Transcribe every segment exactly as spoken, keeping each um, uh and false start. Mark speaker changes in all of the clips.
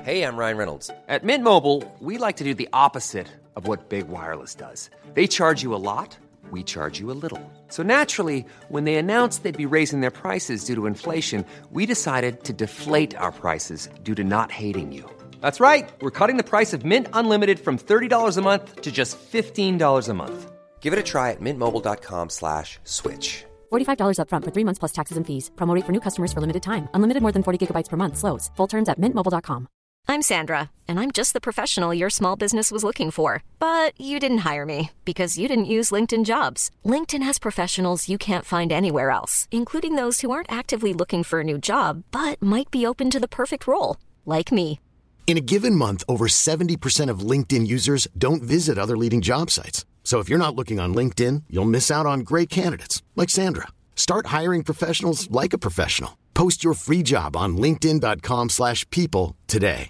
Speaker 1: Hey, I'm Ryan Reynolds. At Mint Mobile, we like to do the opposite of what Big Wireless does. They charge you a lot, we charge you a little. So naturally, when they announced they'd be raising their prices due to inflation, we decided to deflate our prices due to not hating you. That's right. We're cutting the price of Mint Unlimited from thirty dollars a month to just fifteen dollars a month. Give it a try at mintmobile.com slash switch.
Speaker 2: forty-five dollars up front for three months plus taxes and fees. Promo rate for new customers for limited time. Unlimited more than forty gigabytes per month. Slows full terms at mint mobile dot com.
Speaker 3: I'm Sandra, and I'm just the professional your small business was looking for. But you didn't hire me because you didn't use LinkedIn Jobs. LinkedIn has professionals you can't find anywhere else, including those who aren't actively looking for a new job, but might be open to the perfect role, like me.
Speaker 4: In a given month, over seventy percent of LinkedIn users don't visit other leading job sites. So if you're not looking on LinkedIn, you'll miss out on great candidates like Sandra. Start hiring professionals like a professional. Post your free job on linkedin.com slash people today.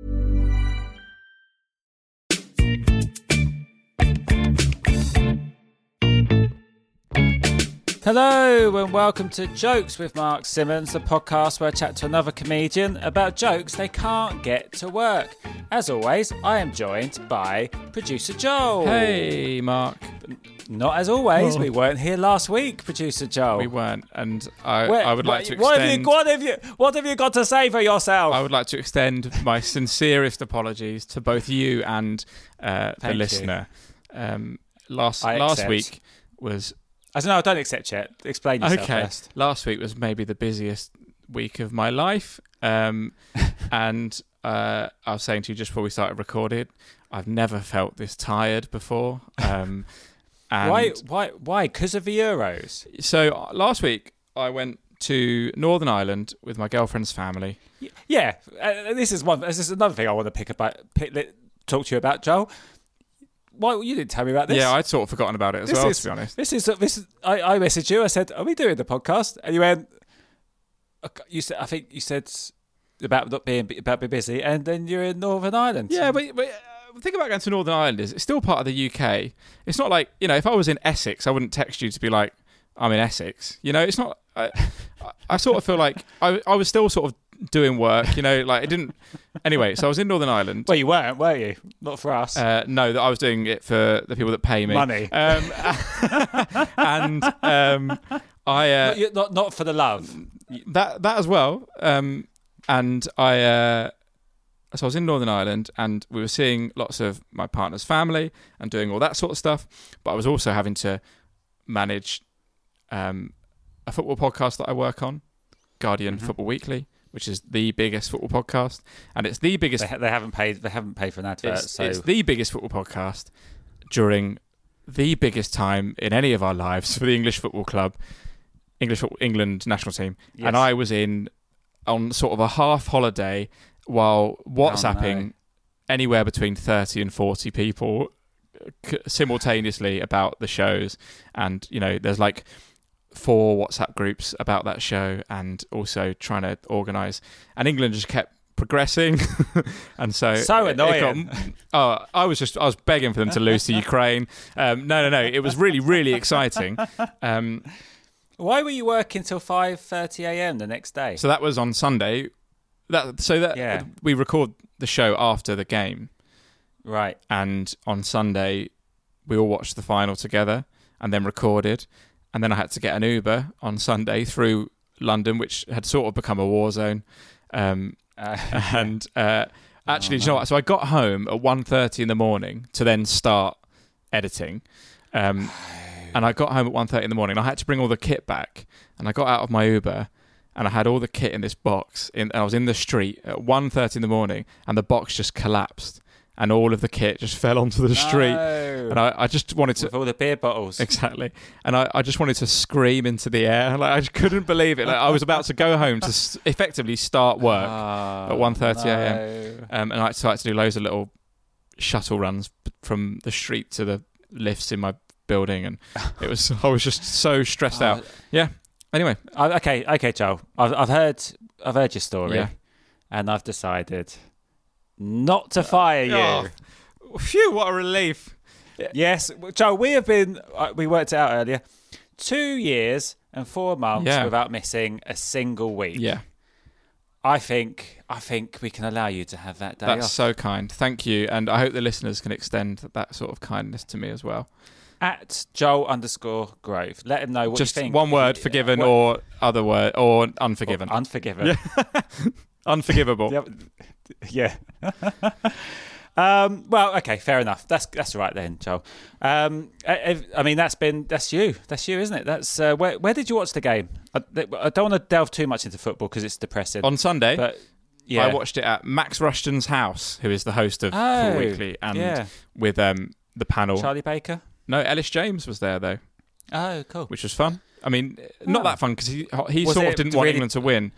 Speaker 5: Hello and welcome to Jokes with Mark Simmons, the podcast where I chat to another comedian about jokes they can't get to work. As always, I am joined by producer Joel.
Speaker 6: Hey, Mark.
Speaker 5: Not as always,
Speaker 6: Oh.
Speaker 5: we weren't here last week, producer Joel.
Speaker 6: We weren't, and I,
Speaker 5: Where-
Speaker 6: I would like to extend...
Speaker 5: What have, you, what, have you, what have you got to say for yourself?
Speaker 6: I would like to extend my sincerest apologies to both you and uh, the
Speaker 5: Thank you.
Speaker 6: listener. Um, last
Speaker 5: I
Speaker 6: last
Speaker 5: accept.
Speaker 6: week was...
Speaker 5: I don't know, I don't accept yet. Explain yourself
Speaker 6: okay.
Speaker 5: first.
Speaker 6: Last week was maybe the busiest week of my life, um, and uh, I was saying to you just before we started recording, I've never felt this tired before. Um, and
Speaker 5: Why? Why? Why? Because of the Euros?
Speaker 6: So uh, last week I went to Northern Ireland with my girlfriend's family.
Speaker 5: Yeah, uh, this is one. This is another thing I want to pick about. Pick, talk to you about, Joel. Why you didn't tell me about this?
Speaker 6: Yeah, I'd sort of forgotten about it as
Speaker 5: This
Speaker 6: well,
Speaker 5: is-
Speaker 6: to be honest.
Speaker 5: This is this. Is, I, I messaged you. I said, "Are we doing the podcast?" And you went. You said, "I think you said about not being about being busy," and then you're in Northern Ireland.
Speaker 6: Yeah, but, but uh, the thing about going to Northern Ireland is it's still part of the U K. It's not like, you know, if I was in Essex, I wouldn't text you to be like, I'm in Essex. You know, it's not... I, I, I sort of feel like I, I was still sort of doing work, you know, like it didn't... Anyway, so I was in Northern Ireland.
Speaker 5: Well, you weren't, were you? Not for us.
Speaker 6: Uh, no, that I was doing it for the people that pay me.
Speaker 5: Money.
Speaker 6: Um, and um, I... Uh,
Speaker 5: not, not not for the love.
Speaker 6: That that as well. Um, and I... Uh, So I was in Northern Ireland and we were seeing lots of my partner's family and doing all that sort of stuff. But I was also having to manage um, a football podcast that I work on, Guardian
Speaker 5: Mm-hmm.
Speaker 6: Football Weekly, which is the biggest football podcast. And it's the biggest...
Speaker 5: They, ha- they haven't paid. They haven't paid for an advert.
Speaker 6: It's,
Speaker 5: so
Speaker 6: it's the biggest football podcast during the biggest time in any of our lives for the English Football Club, English football, England national team.
Speaker 5: Yes.
Speaker 6: And I was in on sort of a half holiday while WhatsApping
Speaker 5: Oh, no.
Speaker 6: anywhere between thirty and forty people c- simultaneously about the shows. And, you know, there's like four WhatsApp groups about that show and also trying to organise. And England just kept progressing. and so...
Speaker 5: So
Speaker 6: it- it got-
Speaker 5: annoying.
Speaker 6: oh, I was just... I was begging for them to lose to Ukraine. Um, no, no, no. It was really, really exciting. Um,
Speaker 5: Why were you working till five thirty a.m. the next day?
Speaker 6: so that was on Sunday. That so that
Speaker 5: Yeah.
Speaker 6: we record the show after the game,
Speaker 5: Right.
Speaker 6: and on Sunday we all watched the final together and then recorded, and then I had to get an Uber on Sunday through London, which had sort of become a war zone. Um,
Speaker 5: Uh,
Speaker 6: and uh, actually,
Speaker 5: Oh,
Speaker 6: do you know what? So I got home at one thirty in the morning to then start editing. Um, and I got home at one thirty in the morning. I had to bring all the kit back, and I got out of my Uber. And I had all the kit in this box. In, and I was in the street at one thirty in the morning, and the box just collapsed, and all of the kit just fell onto the street.
Speaker 5: No.
Speaker 6: And I, I just wanted to
Speaker 5: With all the beer bottles.
Speaker 6: exactly, and I, I just wanted to scream into the air. Like I just couldn't believe it. Like I was about to go home to s- effectively start work
Speaker 5: Oh,
Speaker 6: at one thirty a.m.
Speaker 5: no.
Speaker 6: Um, and I so I had to do loads of little shuttle runs from the street to the lifts in my building, and it was I was just so stressed out. Yeah. Anyway,
Speaker 5: Uh, okay, okay, Joel. I've, I've heard, I've heard your story,
Speaker 6: Yeah.
Speaker 5: and I've decided not to fire you.
Speaker 6: Oh, phew! What a relief.
Speaker 5: Yes, Joel. We have been. uh, We worked it out earlier. Two years and four months
Speaker 6: Yeah.
Speaker 5: without missing a single week.
Speaker 6: Yeah.
Speaker 5: I think I think we can allow you to have that day
Speaker 6: That's
Speaker 5: off.
Speaker 6: so kind. Thank you. And I hope the listeners can extend that sort of kindness to me as well.
Speaker 5: At Joel underscore Grove. Let him know what
Speaker 6: Just
Speaker 5: you think.
Speaker 6: one word, forgiven,
Speaker 5: what,
Speaker 6: or other word, or unforgiven.
Speaker 5: Or unforgiven.
Speaker 6: Yeah. Unforgivable.
Speaker 5: Yep. Yeah. um, well, okay, fair enough. That's that's all right then, Joel. Um, I, I mean, that's been that's you. That's you, isn't it? That's uh, where where did you watch the game? I, I don't want to delve too much into football because it's depressing.
Speaker 6: On Sunday,
Speaker 5: but yeah,
Speaker 6: I watched it at Max Rushton's house, who is the host of
Speaker 5: Oh,
Speaker 6: Football Weekly, and
Speaker 5: yeah.
Speaker 6: with um, the panel.
Speaker 5: Charlie Baker.
Speaker 6: No, Ellis James was there though,
Speaker 5: Oh, cool.
Speaker 6: which was fun. I mean, not
Speaker 5: Oh.
Speaker 6: that fun because he he
Speaker 5: Was
Speaker 6: sort
Speaker 5: it
Speaker 6: of didn't want
Speaker 5: really-
Speaker 6: England to win.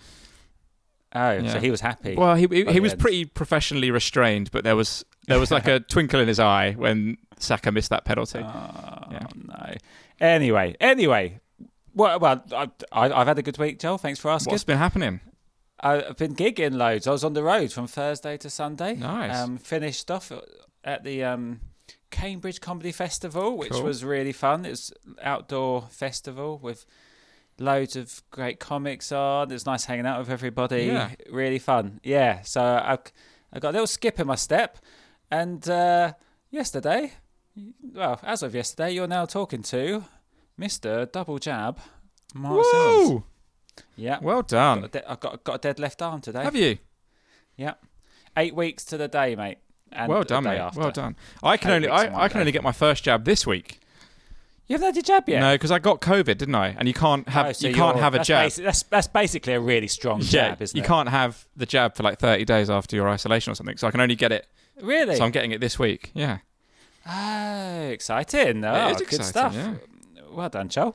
Speaker 5: Oh,
Speaker 6: Yeah.
Speaker 5: so he was happy.
Speaker 6: Well, he he,
Speaker 5: by
Speaker 6: he
Speaker 5: the
Speaker 6: was
Speaker 5: end.
Speaker 6: pretty professionally restrained, but there was there was like a twinkle in his eye when Saka missed that penalty.
Speaker 5: Oh,
Speaker 6: Yeah.
Speaker 5: no. Anyway, anyway. Well, well I, I, I've had a good week, Joel. Thanks for asking.
Speaker 6: What's been happening?
Speaker 5: I've been gigging loads. I was on the road from Thursday to Sunday.
Speaker 6: Nice.
Speaker 5: Um, finished off at the um, Cambridge Comedy Festival, which
Speaker 6: Cool.
Speaker 5: was really fun. It was an outdoor festival with loads of great comics on. It was nice hanging out with everybody.
Speaker 6: Yeah.
Speaker 5: Really fun. Yeah. So I, I got a little skip in my step. And uh, yesterday, well, as of yesterday, you're now talking to Mister Double Jab, Mark Simmons.
Speaker 6: Woo!
Speaker 5: Yeah.
Speaker 6: Well
Speaker 5: Got a
Speaker 6: done.
Speaker 5: de- I've got, got a dead left arm today.
Speaker 6: Have you?
Speaker 5: Yeah. Eight weeks to the day, mate. And
Speaker 6: Well
Speaker 5: the
Speaker 6: done,
Speaker 5: day
Speaker 6: mate.
Speaker 5: after.
Speaker 6: Well done. I can
Speaker 5: Eight
Speaker 6: only
Speaker 5: weeks in
Speaker 6: I,
Speaker 5: one
Speaker 6: I can
Speaker 5: day.
Speaker 6: only get my first jab this week.
Speaker 5: You haven't had your jab yet?
Speaker 6: No, because I got COVID, didn't I? And you can't have
Speaker 5: Oh, so
Speaker 6: you can't
Speaker 5: you're-
Speaker 6: have a
Speaker 5: that's
Speaker 6: jab.
Speaker 5: basi- that's, that's basically a really strong
Speaker 6: yeah,
Speaker 5: jab, isn't
Speaker 6: you
Speaker 5: it?
Speaker 6: can't have the jab for like thirty days after your isolation or something. So I can only get it.
Speaker 5: Really?
Speaker 6: So I'm getting it this week. Yeah.
Speaker 5: Oh, exciting. Oh,
Speaker 6: is
Speaker 5: good
Speaker 6: exciting,
Speaker 5: stuff.
Speaker 6: yeah.
Speaker 5: Well done, Joel.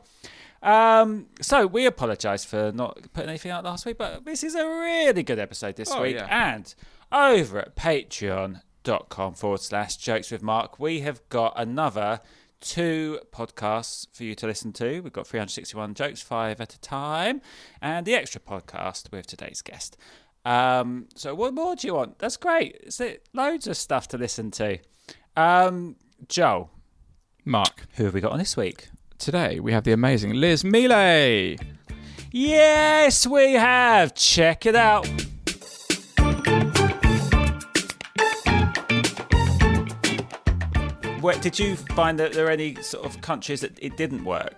Speaker 5: Um, so we apologise for not putting anything out last week, but this is a really good episode this
Speaker 6: Oh,
Speaker 5: week.
Speaker 6: yeah.
Speaker 5: And over at patreon.com forward slash jokes with Mark, we have got another two podcasts for you to listen to. We've got three hundred sixty-one jokes, five at a time, and the extra podcast with today's guest. Um, so what more do you want? That's great. It's it, loads of stuff to listen to. Um, Joel,
Speaker 6: Mark,
Speaker 5: who have we got on this week?
Speaker 6: today we have the amazing Liz Mealy.
Speaker 5: Yes, we have. Check it out. Where, did you find that there are any sort of countries that it didn't work?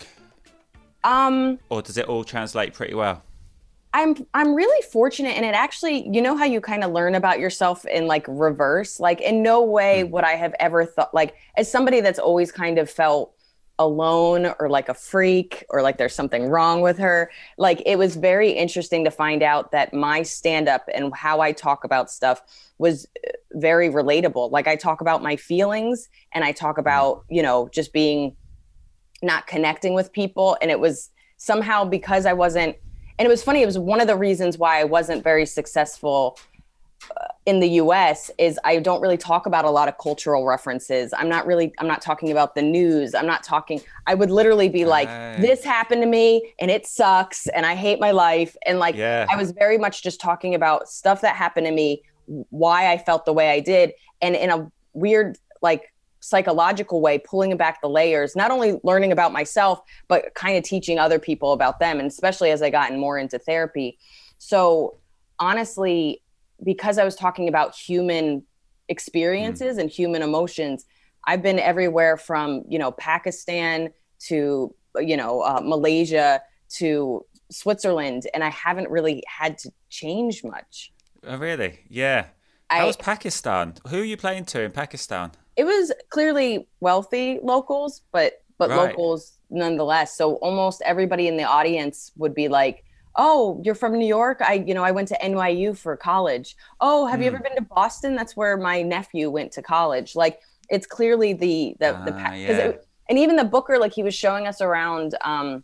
Speaker 7: Um,
Speaker 5: Or does it all translate pretty well?
Speaker 7: I'm I'm really fortunate, and it actually, you know how you kind of learn about yourself in like reverse. Like in no way would I have ever thought, like as somebody that's always kind of felt alone or like a freak or like there's something wrong with her. Like it was very interesting to find out that my stand-up and how I talk about stuff was very relatable. Like I talk about my feelings and I talk about, you know, just being not connecting with people. And it was somehow because I wasn't, and it was funny, it was one of the reasons why I wasn't very successful uh, in the U S is I don't really talk about a lot of cultural references. I'm not really, I'm not talking about the news. I'm not talking, I would literally be like,
Speaker 5: Right.
Speaker 7: this happened to me and it sucks and I hate my life. And like,
Speaker 5: Yeah.
Speaker 7: I was very much just talking about stuff that happened to me, why I felt the way I did. And in a weird, like psychological way, pulling back the layers, not only learning about myself, but kind of teaching other people about them. And especially as I gotten more into therapy. So honestly, because I was talking about human experiences mm. and human emotions, I've been everywhere from, you know, Pakistan to, you know, uh, Malaysia to Switzerland. And I haven't really had to change much.
Speaker 5: Oh, really? Yeah.
Speaker 7: I,
Speaker 5: How was Pakistan? Who are you playing to in Pakistan?
Speaker 7: It was clearly wealthy locals, but but
Speaker 5: Right.
Speaker 7: locals nonetheless. So almost everybody in the audience would be like, "Oh, you're from New York? I, you know, I went to N Y U for college. Oh, have
Speaker 5: Mm.
Speaker 7: you ever been to Boston? That's where my nephew went to college." Like it's clearly the the the
Speaker 5: Ah,
Speaker 7: pa- 'cause
Speaker 5: yeah.
Speaker 7: it, and even the booker, like he was showing us around um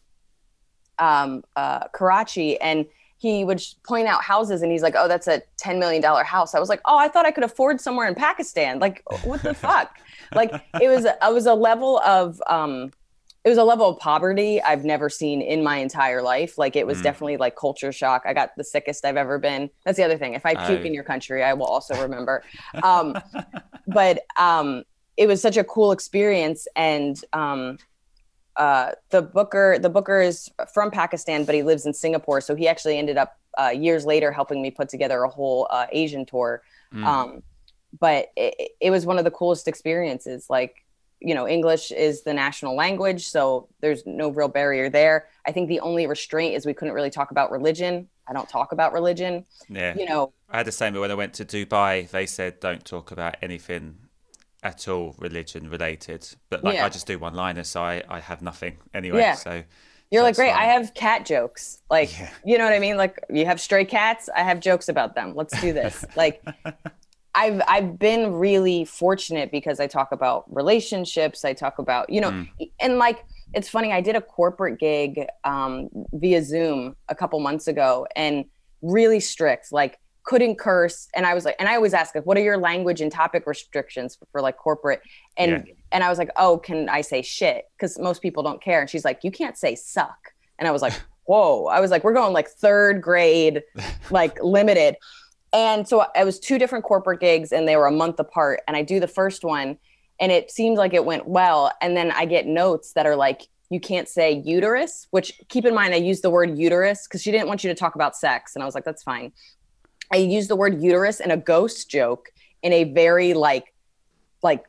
Speaker 7: um uh Karachi, and he would sh- point out houses and he's like, "Oh, that's a ten million dollars house." I was like, "Oh, I thought I could afford somewhere in Pakistan." Like, what the fuck? Like it was, it was a level of, um, it was a level of poverty I've never seen in my entire life. Like it was
Speaker 5: Mm.
Speaker 7: definitely like culture shock. I got the sickest I've ever been. That's the other thing. If I puke
Speaker 5: Oh.
Speaker 7: in your country, I will also remember. Um, but um, it was such a cool experience. And um, uh, the booker, the booker is from Pakistan, but he lives in Singapore. So he actually ended up uh, years later helping me put together a whole uh, Asian tour. Mm. Um, but it, it was one of the coolest experiences. Like, you know, English is the national language, so there's no real barrier there. I think the only restraint is we couldn't really talk about religion. I don't talk about religion.
Speaker 8: Yeah.
Speaker 7: You know,
Speaker 8: I had the same, but when I went to Dubai, they said don't talk about anything at all religion related. But like, yeah. I just do one-liners, so I, I have nothing anyway.
Speaker 7: Yeah.
Speaker 8: So
Speaker 7: you're
Speaker 8: so
Speaker 7: like, great,
Speaker 8: fine.
Speaker 7: I have cat jokes. Like, yeah. you know what I mean? Like, you have stray cats, I have jokes about them. Let's do this. Like, I've I've been really fortunate because I talk about relationships. I talk about, you know, mm. and like, it's funny, I did a corporate gig um, via Zoom a couple months ago, and really strict, like couldn't curse. And I was like, and I always ask, like, what are your language and topic restrictions for, for like corporate? And yeah. and I was like, oh, can I say shit? Because most people don't care. And she's like, you can't say suck. And I was like, whoa. I was like, we're going like third grade, like limited. And so it was two different corporate gigs, and they were a month apart. And I do the first one, and it seemed like it went well. And then I get notes that are like, you can't say uterus, which, keep in mind, I used the word uterus because she didn't want you to talk about sex. And I was like, that's fine. I used the word uterus in a ghost joke in a very like, like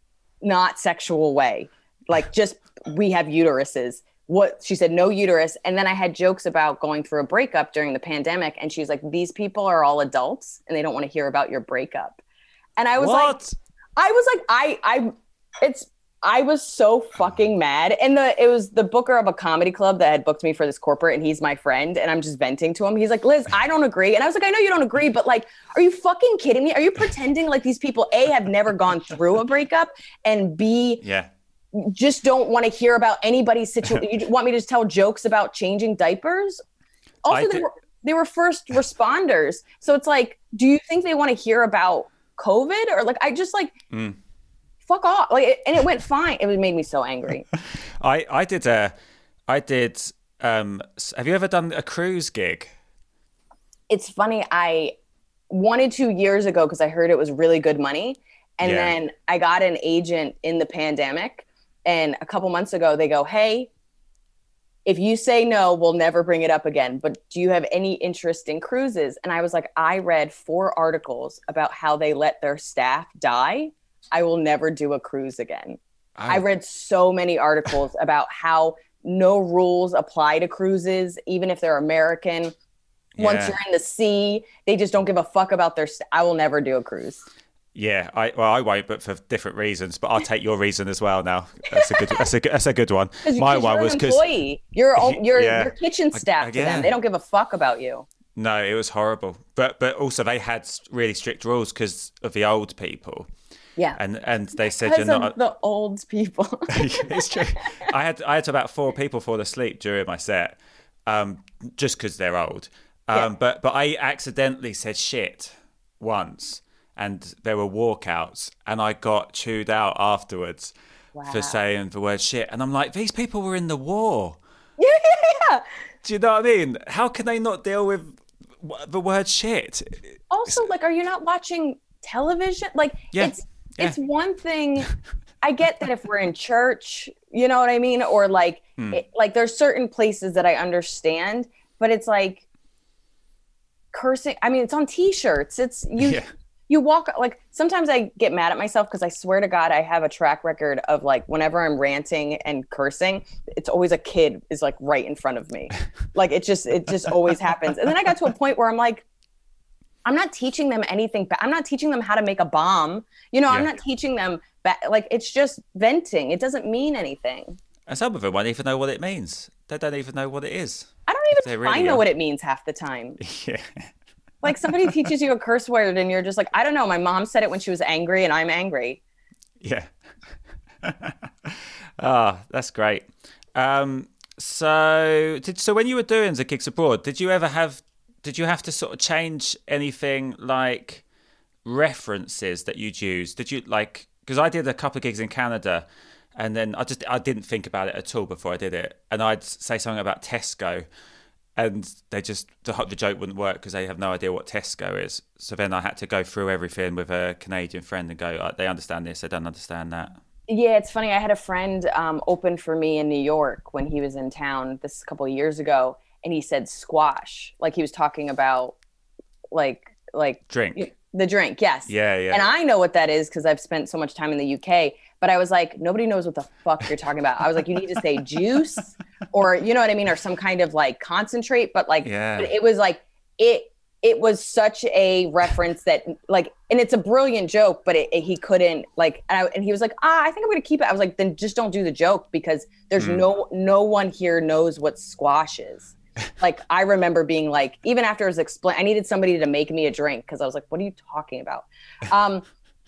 Speaker 7: not sexual way. Like, just, we have uteruses. What she said, no uterus. And then I had jokes about going through a breakup during the pandemic. And she's like, these people are all adults and they don't want to hear about your breakup. And I was
Speaker 8: what?
Speaker 7: like, I was like, I, I, it's, I was so fucking mad. And the it was the booker of a comedy club that had booked me for this corporate, and he's my friend, and I'm just venting to him. He's like, Liz, I don't agree. And I was like, I know you don't agree, but like, are you fucking kidding me? Are you pretending like these people, A, have never gone through a breakup, and B,
Speaker 8: yeah,
Speaker 7: just don't want to hear about anybody's situation? You want me to just tell jokes about changing diapers? Also, they were, they were first responders. So it's like, do you think they want to hear about COVID? Or like, I just like... Mm. Fuck off. Like, it, and it went fine. It made me so angry.
Speaker 8: I, I did a, I did, um, have you ever done a cruise gig?
Speaker 7: It's funny. I wanted to years ago because I heard it was really good money. And yeah. then I got an agent in the pandemic. And a couple months ago, they go, hey, if you say no, we'll never bring it up again. But do you have any interest in cruises? And I was like, I read four articles about how they let their staff die. I will never do a cruise again. Oh. I read so many articles about how no rules apply to cruises, even if they're American. Yeah. Once you're in the sea, they just don't give a fuck about their... St- I will never do a cruise.
Speaker 8: Yeah, I well, I won't, but for different reasons. But I'll take your reason as well now. That's a good. That's a that's a good one.
Speaker 7: My one was because you're you're yeah. you're kitchen staff I, I, to
Speaker 8: yeah.
Speaker 7: them. They don't give a fuck about you.
Speaker 8: No, it was horrible. But but also they had really strict rules because of the old people.
Speaker 7: Yeah,
Speaker 8: and and they said
Speaker 7: because
Speaker 8: you're
Speaker 7: of
Speaker 8: not
Speaker 7: the old people.
Speaker 8: It's true. I had I had about four people fall asleep during my set, um, just because they're old. Um, yeah. But but I accidentally said shit once, and there were walkouts, and I got chewed out afterwards wow. for saying the word shit. And I'm like, these people were in the war.
Speaker 7: Yeah.
Speaker 8: Do you know what I mean? How can they not deal with the word shit?
Speaker 7: Also, like, are you not watching television? Like,
Speaker 8: yeah.
Speaker 7: it's. Yeah. It's one thing. I get that if we're in church, you know what I mean? Or like, hmm. it, like there's certain places that I understand, but it's like cursing. I mean, it's on t-shirts. It's you, yeah. you walk like, sometimes I get mad at myself because I swear to God, I have a track record of like, whenever I'm ranting and cursing, it's always a kid is like right in front of me. Like it just, it just always happens. And then I got to a point where I'm like, I'm not teaching them anything. I'm not teaching them how to make a bomb. You know, yeah. I'm not teaching them. Ba- like, it's just venting. It doesn't mean anything.
Speaker 8: And some of them won't even know what it means. They don't even know what it is.
Speaker 7: I don't even really I know are. what it means half the time.
Speaker 8: Yeah.
Speaker 7: Like somebody teaches you a curse word and you're just like, I don't know. My mom said it when she was angry and I'm angry.
Speaker 8: Yeah. Ah, oh, that's great. Um, so, did, so when you were doing the gigs abroad, did you ever have... Did you have to sort of change anything like references that you'd use? Did you like, because I did a couple of gigs in Canada and then I just, I didn't think about it at all before I did it. And I'd say something about Tesco and they just, the, the joke wouldn't work because they have no idea what Tesco is. So then I had to go through everything with a Canadian friend and go, they understand this, they don't understand that.
Speaker 7: Yeah, it's funny. I had a friend um, open for me in New York when he was in town this a couple of years ago. and he said squash, like he was talking about like like
Speaker 8: drink.
Speaker 7: The drink, yes.
Speaker 8: Yeah, yeah.
Speaker 7: And I know what that is because I've spent so much time in the U K. But I was like, nobody knows what the fuck you're talking about. I was like, you need to say juice or, you know what I mean? Or some kind of like concentrate. But like,
Speaker 8: yeah.
Speaker 7: but it was like, it it was such a reference that like, and it's a brilliant joke, but it, it, he couldn't like, and, I, and he was like, ah, I think I'm going to keep it. I was like, then just don't do the joke because there's mm. no no one here knows what squash is. Like, I remember being like, even after it was explained, I needed somebody to make me a drink because I was like, what are you talking about? Um,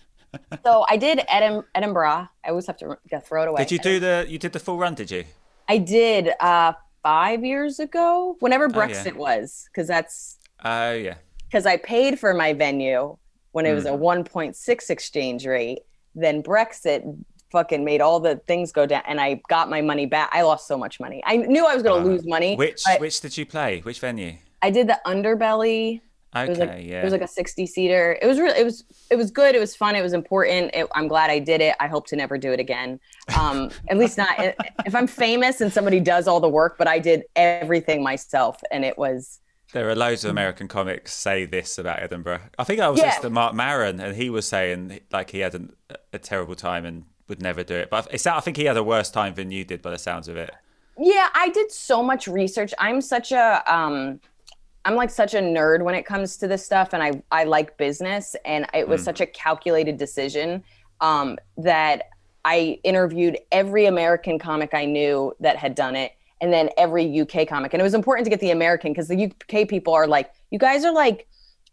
Speaker 7: so I did Edim- Edinburgh. I always have to yeah, throw it away.
Speaker 8: Did you do the, you did the full run, did you?
Speaker 7: I did uh, five years ago, whenever Brexit oh, yeah. was, because that's.
Speaker 8: Oh, uh, yeah.
Speaker 7: Because I paid for my venue when it was mm. a one point six exchange rate. Then Brexit fucking made all the things go down and I got my money back. I lost so much money. I knew I was going to uh, lose money.
Speaker 8: Which which did you play? Which venue?
Speaker 7: I did the Underbelly.
Speaker 8: Okay,
Speaker 7: it was like,
Speaker 8: yeah.
Speaker 7: It was like a sixty seater. It was really, it was, it was good. It was fun. It was important. It, I'm glad I did it. I hope to never do it again. Um, at least not if I'm famous and somebody does all the work, but I did everything myself. And it was.
Speaker 8: There are loads of American comics say this about Edinburgh. I think I was
Speaker 7: yeah.
Speaker 8: listening to Mark Maron and he was saying like he had an, a terrible time and would never do it. But it's, I think he had a worse time than you did by the sounds of it.
Speaker 7: Yeah, I did so much research. I'm such a, um, I'm like such a nerd when it comes to this stuff. And I, I like business. And it was mm. such a calculated decision um, that I interviewed every American comic I knew that had done it. And then every U K comic. And it was important to get the American because the U K people are like, you guys are like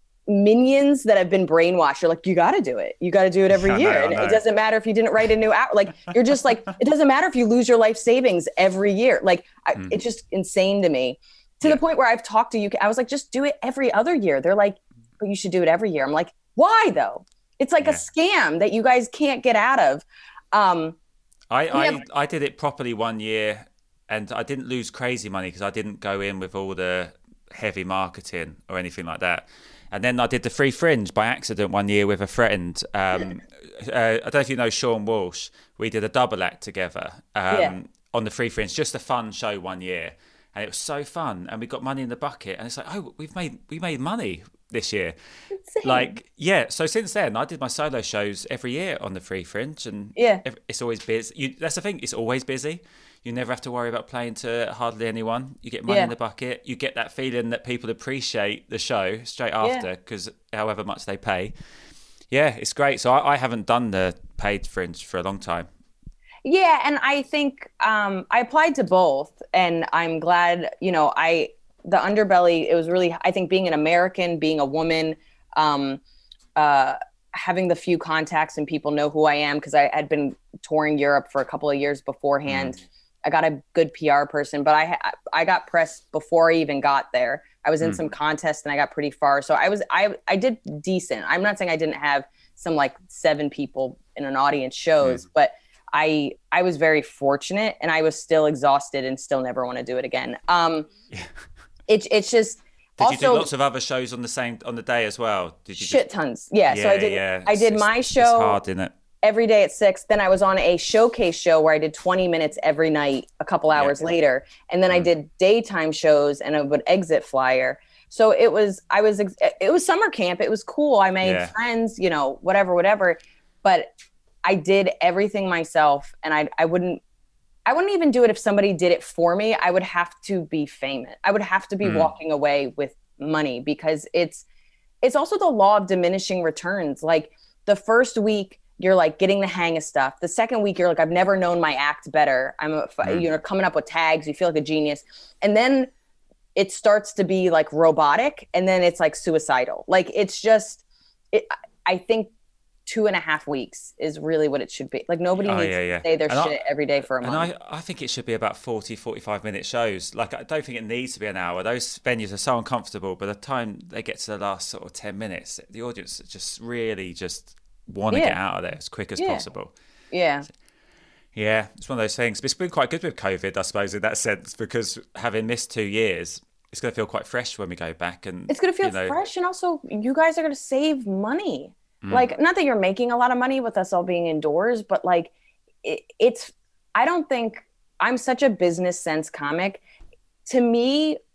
Speaker 7: minions that have been brainwashed. You're like, you got to do it. You got to do it every year. And it doesn't matter if you didn't write a new out. Like, you're just like, it doesn't matter if you lose your life savings every year. Like, I, mm. it's just insane to me to yeah. the point where I've talked to U K. I was like, just do it every other year. They're like, but you should do it every year. I'm like, why though? It's like yeah. a scam that you guys can't get out of. Um,
Speaker 8: I, I, have- I did it properly one year and I didn't lose crazy money because I didn't go in with all the heavy marketing or anything like that. And then I did the Free Fringe by accident one year with a friend. Um, uh, I don't know if you know Sean Walsh. We did a double act together um, yeah. on the Free Fringe, just a fun show one year. And it was so fun. And we got money in the bucket. And it's like, oh, we've made we made money this year.
Speaker 7: Insane.
Speaker 8: Like, yeah. So since then, I did my solo shows every year on the Free Fringe. And
Speaker 7: yeah.
Speaker 8: it's always busy. You, that's the thing. It's always busy. You never have to worry about playing to hardly anyone. You get money
Speaker 7: yeah.
Speaker 8: in the bucket. You get that feeling that people appreciate the show straight after because yeah. however much they pay. Yeah, it's great. So I, I haven't done the paid Fringe for a long time.
Speaker 7: Yeah, and I think um, I applied to both, and I'm glad, you know, I the Underbelly, it was really, I think being an American, being a woman, um, uh, having the few contacts and people know who I am because I had been touring Europe for a couple of years beforehand. Mm. I got a good P R person, but I I got pressed before I even got there. I was in mm. some contests and I got pretty far. So I was I I did decent. I'm not saying I didn't have some like seven people in an audience shows, mm. but I I was very fortunate and I was still exhausted and still never want to do it again. Um, yeah. It, it's just
Speaker 8: Did
Speaker 7: also,
Speaker 8: you do lots of other shows on the same on the day as well? Did you
Speaker 7: shit
Speaker 8: just...
Speaker 7: tons? Yeah.
Speaker 8: yeah.
Speaker 7: So I did
Speaker 8: yeah.
Speaker 7: I did
Speaker 8: it's,
Speaker 7: my
Speaker 8: it's,
Speaker 7: show.
Speaker 8: It's hard, isn't it?
Speaker 7: Every day at six. Then I was on a showcase show where I did twenty minutes every night a couple hours yeah. later. And then mm. I did daytime shows and I would exit flyer. So it was, I was, it was summer camp. It was cool. I made yeah. friends, you know, whatever, whatever. But I did everything myself and I, I wouldn't, I wouldn't even do it if somebody did it for me. I would have to be famous. I would have to be mm. walking away with money because it's, it's also the law of diminishing returns. Like the first week, you're like getting the hang of stuff. The second week, you're like, I've never known my act better. I'm, a, mm. you know, coming up with tags. You feel like a genius. And then it starts to be like robotic. And then it's like suicidal. Like it's just, it, I think two and a half weeks is really what it should be. Like nobody
Speaker 8: oh,
Speaker 7: needs
Speaker 8: yeah, yeah.
Speaker 7: to say their
Speaker 8: and
Speaker 7: shit
Speaker 8: I,
Speaker 7: every day for a month.
Speaker 8: And I, I think it should be about forty, forty-five minute shows. Like I don't think it needs to be an hour. Those venues are so uncomfortable. By the time they get to the last sort of ten minutes, the audience just really just want to
Speaker 7: yeah.
Speaker 8: get out of there as quick as
Speaker 7: yeah.
Speaker 8: possible.
Speaker 7: Yeah.
Speaker 8: Yeah, it's one of those things. But it's been quite good with COVID, I suppose, in that sense, because having missed two years, it's going to feel quite fresh when we go back. And
Speaker 7: it's going to feel
Speaker 8: you know,
Speaker 7: fresh. And also, you guys are going to save money. Mm. Like, not that you're making a lot of money with us all being indoors, but like, it, it's, I don't think, I'm such a business sense comic. To me,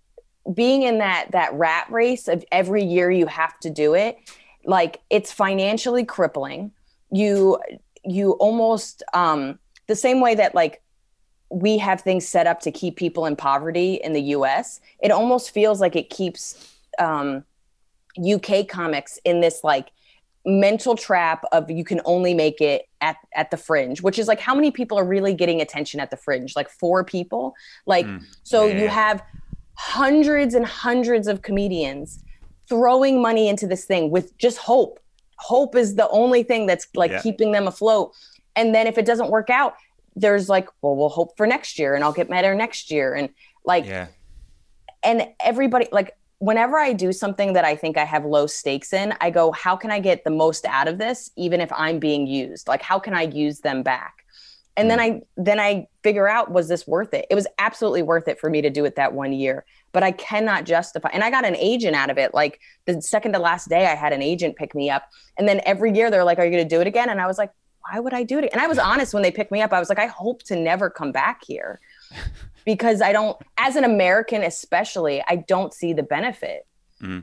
Speaker 7: being in that that rat race of every year you have to do it, like it's financially crippling. You you almost um, the same way that like we have things set up to keep people in poverty in the U S. It almost feels like it keeps um, U K comics in this like mental trap of you can only make it at, at the Fringe, which is like how many people are really getting attention at the Fringe? Like four people. Like, mm, so yeah. You have hundreds and hundreds of comedians throwing money into this thing with just hope. Hope is the only thing that's like yeah. keeping them afloat. And then if it doesn't work out, there's like, well, we'll hope for next year and I'll get better next year. And like, yeah. and everybody, like, whenever I do something that I think I have low stakes in, I go, how can I get the most out of this? Even if I'm being used, like, how can I use them back? And mm. then I, then I figure out, was this worth it? It was absolutely worth it for me to do it that one year, but I cannot justify. And I got an agent out of it. Like the second to last day, I had an agent pick me up. And then every year they're like, are you going to do it again? And I was like, why would I do it? And I was honest when they picked me up. I was like, I hope to never come back here. Because I don't, as an American especially, I don't see the benefit. Mm.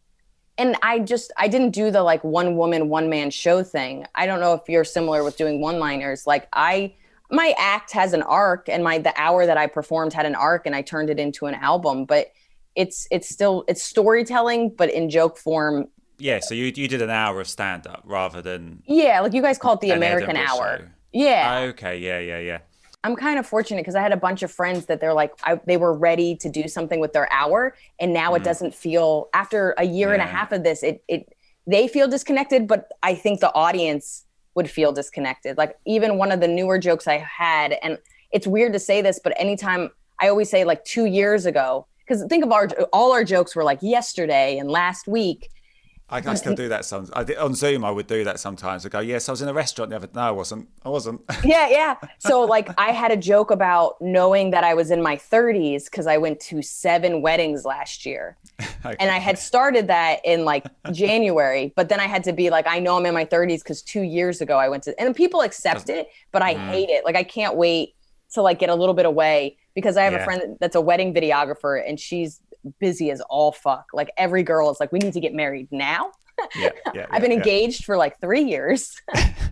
Speaker 7: And I just, I didn't do the like one woman, one man show thing. I don't know if you're similar with doing one-liners. Like I, my act has an arc and my, the hour that I performed had an arc and I turned it into an album, but it's, it's still, it's storytelling, but in joke form.
Speaker 8: Yeah. So you, you did an hour of stand up rather than.
Speaker 7: Yeah. Like you guys call it the American hour. Show. Yeah.
Speaker 8: Okay. Yeah. Yeah. Yeah.
Speaker 7: I'm kind of fortunate because I had a bunch of friends that they're like, I, they were ready to do something with their hour. And now mm. it doesn't feel, after a year yeah. and a half of this, it, it, they feel disconnected, but I think the audience would feel disconnected. Like even one of the newer jokes I had, and it's weird to say this, but anytime I always say like two years ago, because think of our, all our jokes were like yesterday and last week.
Speaker 8: I can still do that sometimes. I did, on Zoom, I would do that sometimes. I go, yes, I was in a restaurant the other. No, I wasn't. I wasn't.
Speaker 7: Yeah, yeah. So like I had a joke about knowing that I was in my thirties because I went to seven weddings last year. Okay. And I had started that in like January, but then I had to be like, I know I'm in my thirties because two years ago I went to, and people accept it, but I mm. hate it. Like I can't wait to like get a little bit away because I have yeah. a friend that's a wedding videographer and she's busy as all fuck. Like every girl is like, we need to get married now. Yeah, yeah, yeah I've been yeah. engaged for like three years.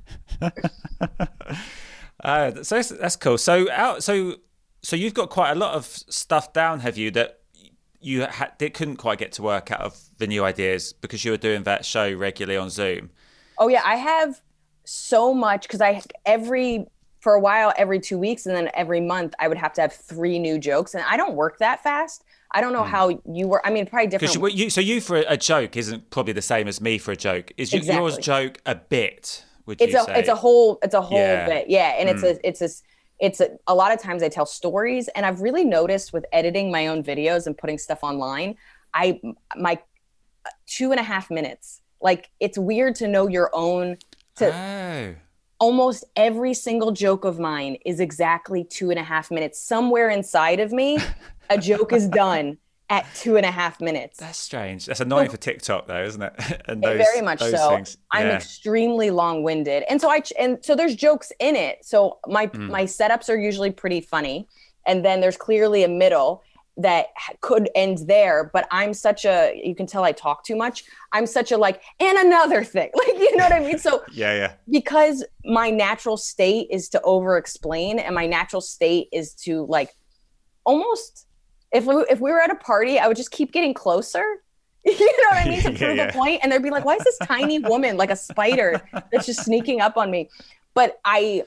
Speaker 8: uh, so that's, that's cool. So out, so so you've got quite a lot of stuff down, have you? That you ha- that couldn't quite get to work out of the new ideas because you were doing that show regularly on Zoom.
Speaker 7: Oh yeah, I have so much because I every for a while every two weeks and then every month I would have to have three new jokes, and I don't work that fast. I don't know mm. how you were. I mean, probably different.
Speaker 8: You, you, so you for a joke isn't probably the same as me for a joke. Is you, exactly. yours joke a bit? Would
Speaker 7: it's
Speaker 8: you
Speaker 7: a,
Speaker 8: say?
Speaker 7: It's a whole. It's a whole
Speaker 8: yeah.
Speaker 7: bit. Yeah, and mm. it's a. It's a. It's a, a lot of times I tell stories, and I've really noticed with editing my own videos and putting stuff online, I my two and a half minutes. Like it's weird to know your own. To,
Speaker 8: oh.
Speaker 7: Almost every single joke of mine is exactly two and a half minutes. Somewhere inside of me, a joke is done at two and a half minutes.
Speaker 8: That's strange. That's annoying so, for TikTok, though, isn't it? And those,
Speaker 7: very much
Speaker 8: those
Speaker 7: so.
Speaker 8: Things.
Speaker 7: I'm
Speaker 8: yeah.
Speaker 7: extremely long-winded, and so I and so there's jokes in it. So my mm. my setups are usually pretty funny, and then there's clearly a middle that could end there, but I'm such a, you can tell I talk too much. I'm such a like, and another thing, like, you know what I mean? So
Speaker 8: yeah, yeah.
Speaker 7: Because my natural state is to over explain and my natural state is to like, almost, if we, if we were at a party, I would just keep getting closer. You know what I mean? To prove yeah, yeah. a point. And they'd be like, why is this tiny woman like a spider that's just sneaking up on me? But I,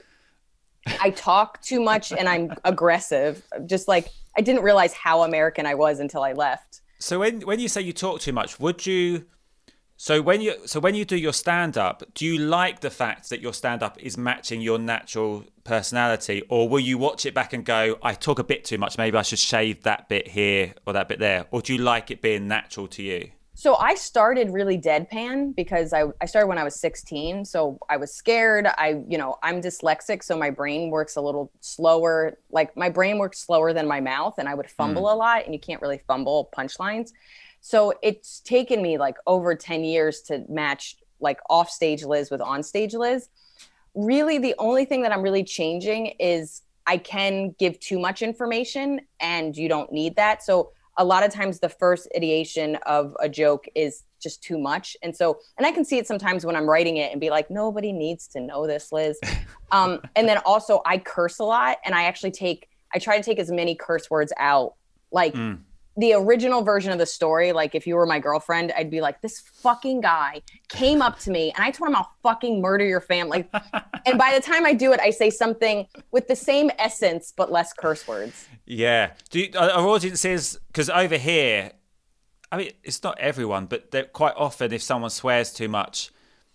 Speaker 7: I talk too much and I'm aggressive. Just like, I didn't realize how American I was until I left.
Speaker 8: So when when you say you talk too much, would you? So when you so when you do your stand up, do you like the fact that your stand up is matching your natural personality, or will you watch it back and go, I talk a bit too much, maybe I should shave that bit here or that bit there, or do you like it being natural to you?
Speaker 7: So I started really deadpan because I, I started when I was sixteen. So I was scared. I, you know, I'm dyslexic. So my brain works a little slower. Like my brain works slower than my mouth and I would fumble mm. a lot, and you can't really fumble punchlines. So it's taken me like over ten years to match like off stage Liz with on stage Liz. Really, the only thing that I'm really changing is I can give too much information and you don't need that. So a lot of times the first ideation of a joke is just too much. And so, and I can see it sometimes when I'm writing it and be like, nobody needs to know this, Liz. Um, and then also I curse a lot, and I actually take, I try to take as many curse words out. Like mm. the original version of the story, like if you were my girlfriend, I'd be like, this fucking guy came up to me and I told him I'll fucking murder your family. And by the time I do it, I say something with the same essence, but less curse words.
Speaker 8: Yeah. Do you, our audiences, because over here, I mean, it's not everyone, but they're quite often if someone swears too much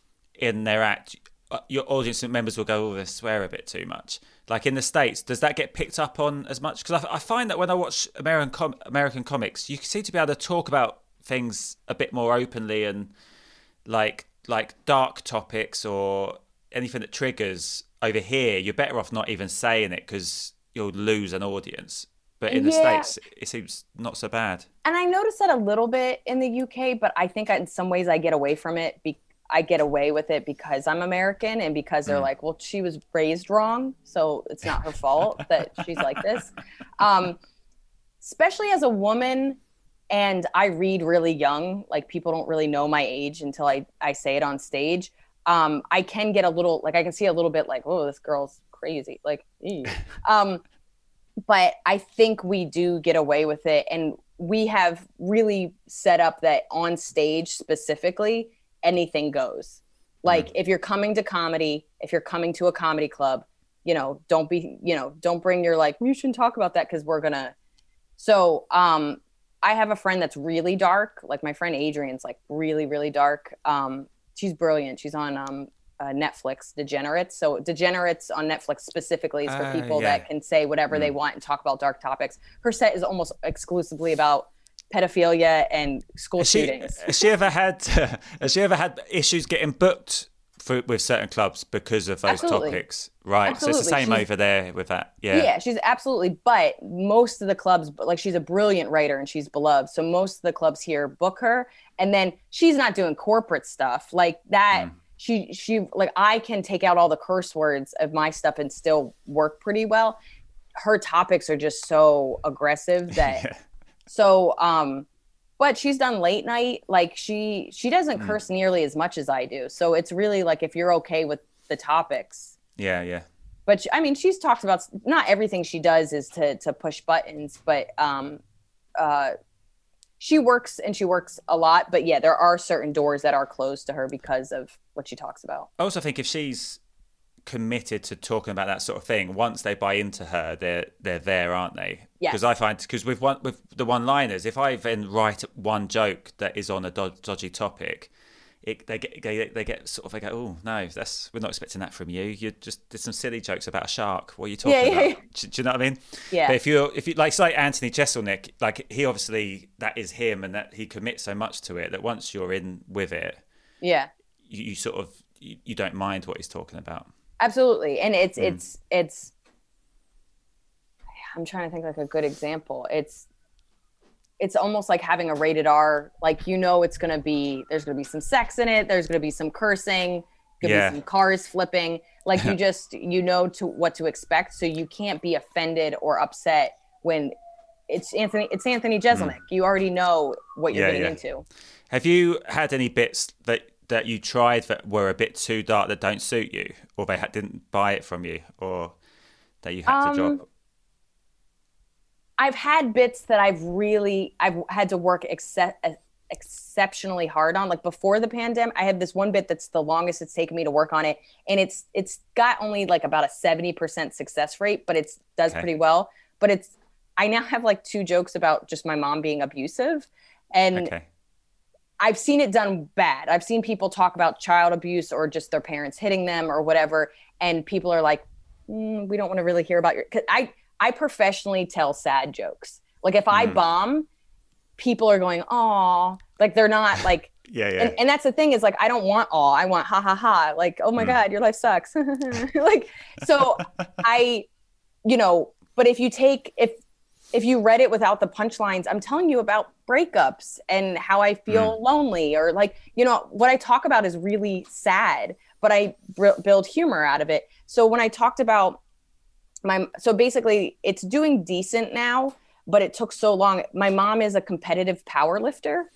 Speaker 8: in their act, your audience members will go, oh, they swear a bit too much. Like in the States, does that get picked up on as much? Because I, I find that when I watch American com- American comics, you seem to be able to talk about things a bit more openly and like like dark topics or anything that triggers. Over here, you're better off not even saying it because you'll lose an audience. But in the yeah. States, it seems not so bad.
Speaker 7: And I noticed that a little bit in the U K, but I think in some ways I get away from it. Be- I get away with it because I'm American and because they're mm. like, well, she was raised wrong, so it's not her fault that she's like this. Um, especially as a woman, and I read really young, like people don't really know my age until I, I say it on stage. Um, I can get a little, like I can see a little bit like, oh, this girl's crazy. Like, um, but I think we do get away with it. And we have really set up that on stage specifically, anything goes. Like mm. if you're coming to comedy, if you're coming to a comedy club, you know, don't be, you know, don't bring your like, you shouldn't talk about that because we're going to. So um, I have a friend that's really dark. Like my friend Adrian's like really, really dark. Um, she's brilliant. She's on um, uh, Netflix, Degenerates. So Degenerates on Netflix specifically is for uh, people yeah. that can say whatever mm. they want and talk about dark topics. Her set is almost exclusively about pedophilia and school
Speaker 8: has she,
Speaker 7: shootings.
Speaker 8: Has she ever had uh, has she ever had issues getting booked for, with certain clubs because of those absolutely. topics? Right. Absolutely. So it's the same she's, over there with that. Yeah.
Speaker 7: Yeah, she's absolutely. But most of the clubs, like she's a brilliant writer and she's beloved. So most of the clubs here book her, and then she's not doing corporate stuff like that. Mm. She she like I can take out all the curse words of my stuff and still work pretty well. Her topics are just so aggressive that. yeah. So, um, but she's done late night. Like she, she doesn't mm. curse nearly as much as I do. So it's really like, if you're okay with the topics.
Speaker 8: Yeah. Yeah.
Speaker 7: But she, I mean, she's talked about, not everything she does is to, to push buttons, but, um, uh, she works and she works a lot, but yeah, there are certain doors that are closed to her because of what she talks about.
Speaker 8: I also think if she's committed to talking about that sort of thing, once they buy into her, they're they're there, aren't they?
Speaker 7: Yeah.
Speaker 8: Because I find because with one with the one-liners, if I then write one joke that is on a do- dodgy topic, it they get they, they get sort of they go, oh no, that's we're not expecting that from you. You just did some silly jokes about a shark. What are you talking yeah, yeah, about? Yeah. Do, do you know what I mean?
Speaker 7: Yeah.
Speaker 8: But if you're if you like say Anthony Jeselnik, like he obviously that is him, and that he commits so much to it that once you're in with it,
Speaker 7: yeah,
Speaker 8: you, you sort of you, you don't mind what he's talking about.
Speaker 7: Absolutely. And it's, mm. it's, it's, I'm trying to think like a good example. It's, it's almost like having a rated R, like, you know, it's going to be, there's going to be some sex in it. There's going to be some cursing, going to
Speaker 8: yeah.
Speaker 7: be some cars flipping. Like you just, you know, to what to expect. So you can't be offended or upset when it's Anthony, it's Anthony Jeselnik. Mm. You already know what you're yeah, getting yeah. into.
Speaker 8: Have you had any bits that, that you tried that were a bit too dark that don't suit you, or they ha- didn't buy it from you, or that you had
Speaker 7: um,
Speaker 8: to drop?
Speaker 7: I've had bits that I've really, I've had to work ex- exceptionally hard on. Like before the pandemic, I had this one bit that's the longest it's taken me to work on it. And it's, it's got only like about a seventy percent success rate, but it's does okay. pretty well. But it's, I now have like two jokes about just my mom being abusive. And okay. I've seen it done bad. I've seen people talk about child abuse or just their parents hitting them or whatever. And people are like, mm, we don't want to really hear about your, cause I, I professionally tell sad jokes. Like if mm. I bomb, people are going, aw, like they're not like,
Speaker 8: yeah, yeah.
Speaker 7: And, and that's the thing is like, I don't want aw, I want ha ha ha. Like, oh my mm. God, your life sucks. Like, so I, you know, but if you take, if, if you read it without the punchlines, I'm telling you about breakups and how I feel mm. lonely, or like, you know, what I talk about is really sad, but I b- build humor out of it. So when I talked about my, so basically it's doing decent now, but it took so long. My mom is a competitive power lifter.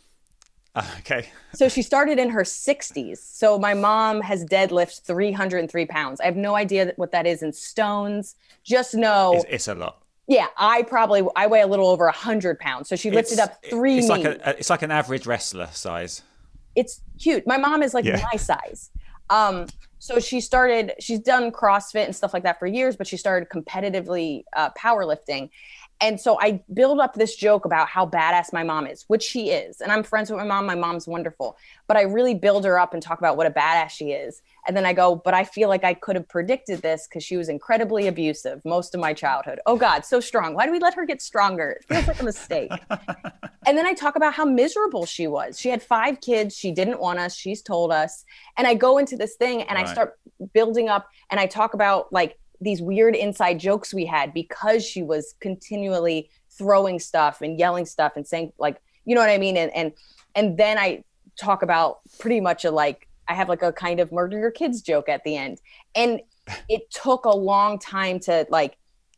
Speaker 8: Okay.
Speaker 7: So she started in her sixties. So my mom has deadlifted three hundred three pounds. I have no idea what that is in stones. Just know
Speaker 8: it's, it's a lot.
Speaker 7: Yeah, I probably I weigh a little over one hundred pounds. So she lifted
Speaker 8: it's,
Speaker 7: up three
Speaker 8: it's
Speaker 7: knees.
Speaker 8: Like a, it's like an average wrestler size.
Speaker 7: It's cute. My mom is like
Speaker 8: yeah.
Speaker 7: my size. Um, so she started, she's done CrossFit and stuff like that for years, but she started competitively uh, powerlifting. And so I build up this joke about how badass my mom is, which she is. And I'm friends with my mom. My mom's wonderful. But I really build her up and talk about what a badass she is. And then I go, but I feel like I could have predicted this because she was incredibly abusive most of my childhood. Oh, God, so strong. Why do we let her get stronger? It feels like a mistake. And then I talk about how miserable she was. She had five kids. She didn't want us. She's told us. And I go into this thing and right. I start building up and I talk about like, these weird inside jokes we had because she was continually throwing stuff and yelling stuff and saying like, you know what I mean? And, and, and then I talk about pretty much a, like, I have like a kind of murder your kids joke at the end. And it took a long time to like,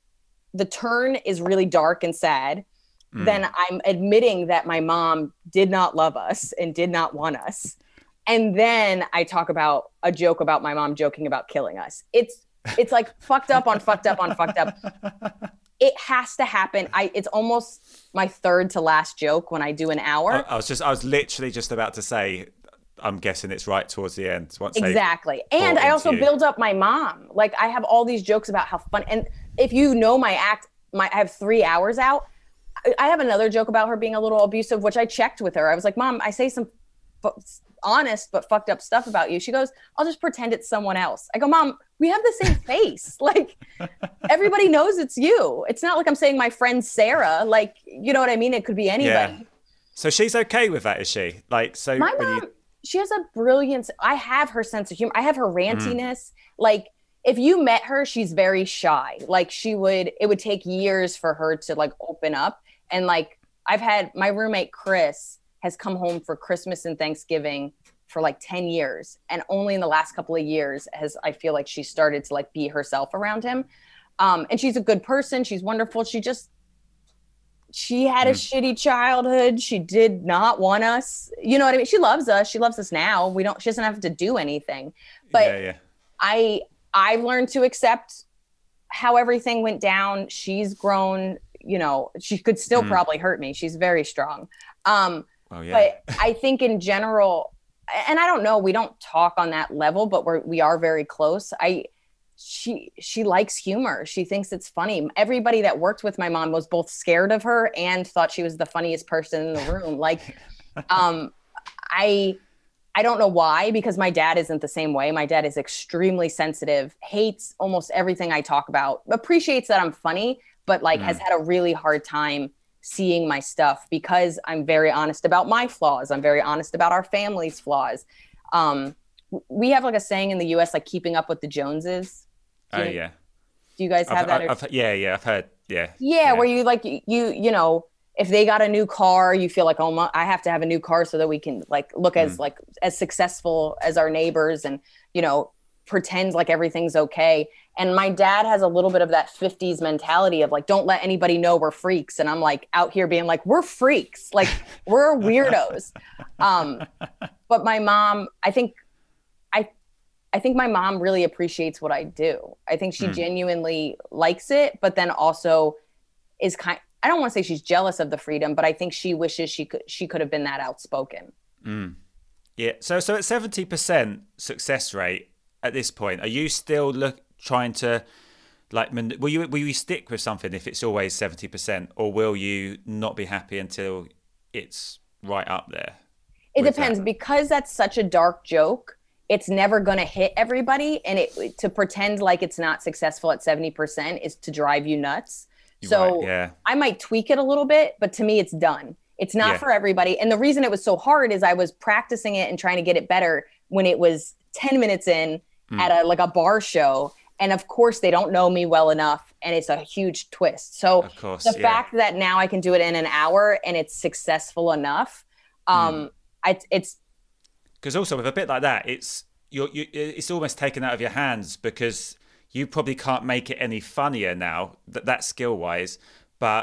Speaker 7: the turn is really dark and sad. Mm. Then I'm admitting that my mom did not love us and did not want us. And then I talk about a joke about my mom joking about killing us. It's, It's like fucked up on fucked up on fucked up. It has to happen. I it's almost my third to last joke when I do an hour.
Speaker 8: I, I was just I was literally just about to say I'm guessing it's right towards the end. Once
Speaker 7: exactly. And I also build up my mom. Like I have all these jokes about how fun and if you know my act, my I have three hours out. I, I have another joke about her being a little abusive, which I checked with her. I was like, Mom, I say some f- honest but fucked up stuff about you. She goes, I'll just pretend it's someone else. I go, Mom, we have the same face. Like everybody knows it's you. It's not like I'm saying my friend Sarah, like, you know what I mean? It could be anybody.
Speaker 8: Yeah. So she's okay with that, is she? Like, so
Speaker 7: my
Speaker 8: when
Speaker 7: mom,
Speaker 8: you...
Speaker 7: she has a brilliance. I have her sense of humor. I have her rantiness. Mm. Like if you met her, she's very shy. Like she would, it would take years for her to like open up. And like, I've had my roommate, Chris, has come home for Christmas and Thanksgiving for like ten years. And only in the last couple of years has, I feel like she started to like be herself around him. Um, and she's a good person. She's wonderful. She just, she had a mm. shitty childhood. She did not want us. You know what I mean? She loves us. She loves us now. We don't, she doesn't have to do anything. But
Speaker 8: yeah, yeah.
Speaker 7: I, I've learned to accept how everything went down. She's grown, you know, she could still mm. probably hurt me. She's very strong. Um,
Speaker 8: oh, yeah.
Speaker 7: But I think in general, and I don't know, we don't talk on that level, but we're, we are very close. I, she, she likes humor. She thinks it's funny. Everybody that worked with my mom was both scared of her and thought she was the funniest person in the room. Like, um, I, I don't know why, because my dad isn't the same way. My dad is extremely sensitive, hates almost everything I talk about, appreciates that I'm funny, but like mm. has had a really hard time seeing my stuff because I'm very honest about my flaws. I'm very honest about our family's flaws. Um, we have like a saying in the U S, like keeping up with the Joneses.
Speaker 8: Oh uh, yeah.
Speaker 7: Do you guys have
Speaker 8: I've,
Speaker 7: that?
Speaker 8: I've, I've, yeah, yeah, I've heard. Yeah.
Speaker 7: yeah. Yeah, where you like you, you know, if they got a new car, you feel like, oh, my, I have to have a new car so that we can like look as mm. like as successful as our neighbors and, you know, pretend like everything's okay. And my dad has a little bit of that fifties mentality of like, don't let anybody know we're freaks. And I'm like out here being like, we're freaks. Like we're weirdos. Um, but my mom, I think, I, I think my mom really appreciates what I do. I think she mm. genuinely likes it, but then also is kind, I don't want to say she's jealous of the freedom, but I think she wishes she could, she could have been that outspoken.
Speaker 8: Mm. Yeah. So, so at seventy percent success rate at this point, are you still look, trying to like, will you, will you stick with something if it's always seventy percent, or will you not be happy until it's right up there?
Speaker 7: It depends that? Because that's such a dark joke. It's never going to hit everybody. And it, to pretend like it's not successful at seventy percent is to drive you nuts. So
Speaker 8: right, yeah.
Speaker 7: I might tweak it a little bit, but to me, it's done. It's not yeah. for everybody. And the reason it was so hard is I was practicing it and trying to get it better when it was ten minutes in mm. at a, like a bar show. And of course they don't know me well enough and it's a huge twist. So
Speaker 8: of course,
Speaker 7: the
Speaker 8: yeah.
Speaker 7: fact that now I can do it in an hour and it's successful enough, um, mm. I, it's,
Speaker 8: because also with a bit like that, it's, you're, you, it's almost taken out of your hands because you probably can't make it any funnier now, that, that skill wise, but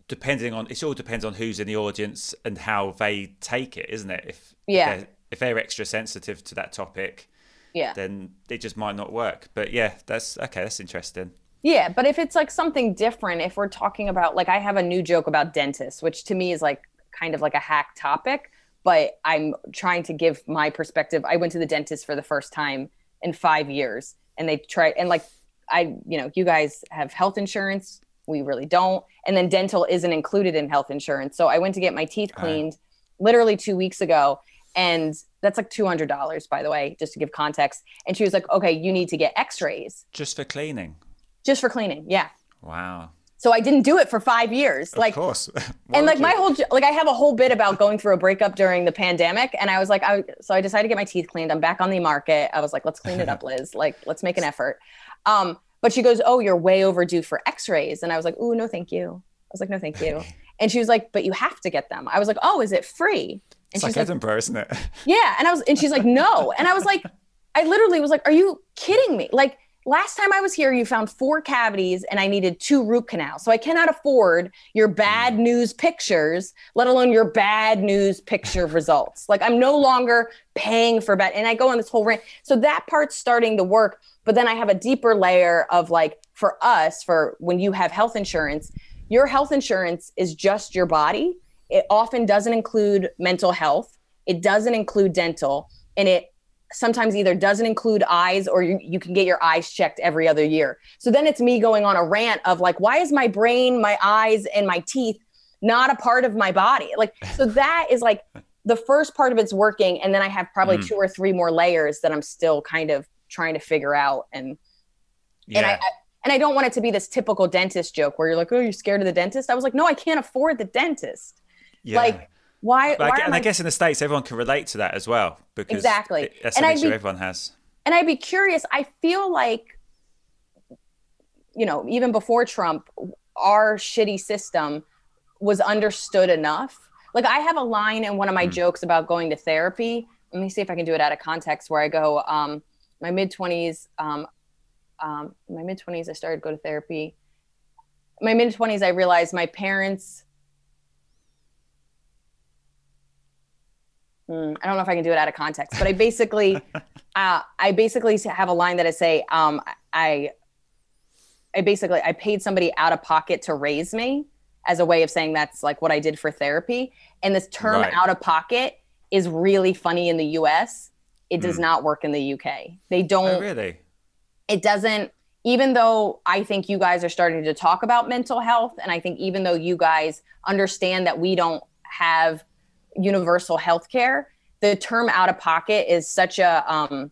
Speaker 8: depending on, it all depends on who's in the audience and how they take it, isn't it? If,
Speaker 7: yeah.
Speaker 8: if, they're, if they're extra sensitive to that topic,
Speaker 7: yeah,
Speaker 8: then it just might not work. But yeah, that's okay. That's interesting.
Speaker 7: Yeah, but if it's like something different, if we're talking about, like, I have a new joke about dentists, which to me is like kind of like a hack topic, but I'm trying to give my perspective. I went to the dentist for the first time in five years and they tried, and like, I, you know, you guys have health insurance. We really don't. And then dental isn't included in health insurance. So I went to get my teeth cleaned uh, literally two weeks ago. And that's like two hundred dollars, by the way, just to give context. And she was like, okay, you need to get x-rays.
Speaker 8: Just for cleaning? Just
Speaker 7: for cleaning. Yeah.
Speaker 8: Wow.
Speaker 7: So I didn't do it for five years.
Speaker 8: Of
Speaker 7: like,
Speaker 8: course.
Speaker 7: And like my whole, like I have a whole bit about going through a breakup during the pandemic. And I was like, I, so I decided to get my teeth cleaned. I'm back on the market. I was like, let's clean it up, Liz. Like, let's make an effort. Um, but she goes, oh, you're way overdue for x-rays. And I was like, ooh, no, thank you. I was like, no, thank you. And she was like, but you have to get them. I was like, oh, is it free? And
Speaker 8: it's like Edinburgh, like, isn't it?
Speaker 7: Yeah. And I was, and she's like, no. And I was like, I literally was like, are you kidding me? Like, last time I was here, you found four cavities and I needed two root canals. So I cannot afford your bad news pictures, let alone your bad news picture results. Like, I'm no longer paying for bad. And I go on this whole rant. So that part's starting to work. But then I have a deeper layer of, like, for us, for when you have health insurance, your health insurance is just your body. It often doesn't include mental health. It doesn't include dental. And it sometimes either doesn't include eyes, or you, you can get your eyes checked every other year. So then it's me going on a rant of like, why is my brain, my eyes, and my teeth not a part of my body? Like, so that is like the first part of it's working. And then I have probably mm. two or three more layers that I'm still kind of trying to figure out. And, yeah. and I, I, and I don't want it to be this typical dentist joke where you're like, oh, you're scared of the dentist. I was like, no, I can't afford the dentist. Yeah. Like, Why,
Speaker 8: but
Speaker 7: why
Speaker 8: I, and I,
Speaker 7: I
Speaker 8: guess in the States, everyone can relate to that as well, because
Speaker 7: exactly.
Speaker 8: it, that's
Speaker 7: and
Speaker 8: an
Speaker 7: I'd
Speaker 8: issue
Speaker 7: be,
Speaker 8: everyone has.
Speaker 7: And I'd be curious. I feel like, you know, even before Trump, our shitty system was understood enough. Like, I have a line in one of my mm. jokes about going to therapy. Let me see if I can do it out of context, where I go, um, my mid twenties, um, um, my mid twenties, I started to go to therapy. My mid twenties, I realized my parents, Mm, I don't know if I can do it out of context, but I basically, uh, I basically have a line that I say, um, I, I basically, I paid somebody out of pocket to raise me, as a way of saying that's like what I did for therapy. And this term right. out of pocket is really funny in the U S. It does mm. not work in the U K. They don't.
Speaker 8: Oh, really?
Speaker 7: It doesn't, even though I think you guys are starting to talk about mental health. And I think even though you guys understand that we don't have universal health care, the term out of pocket is such a um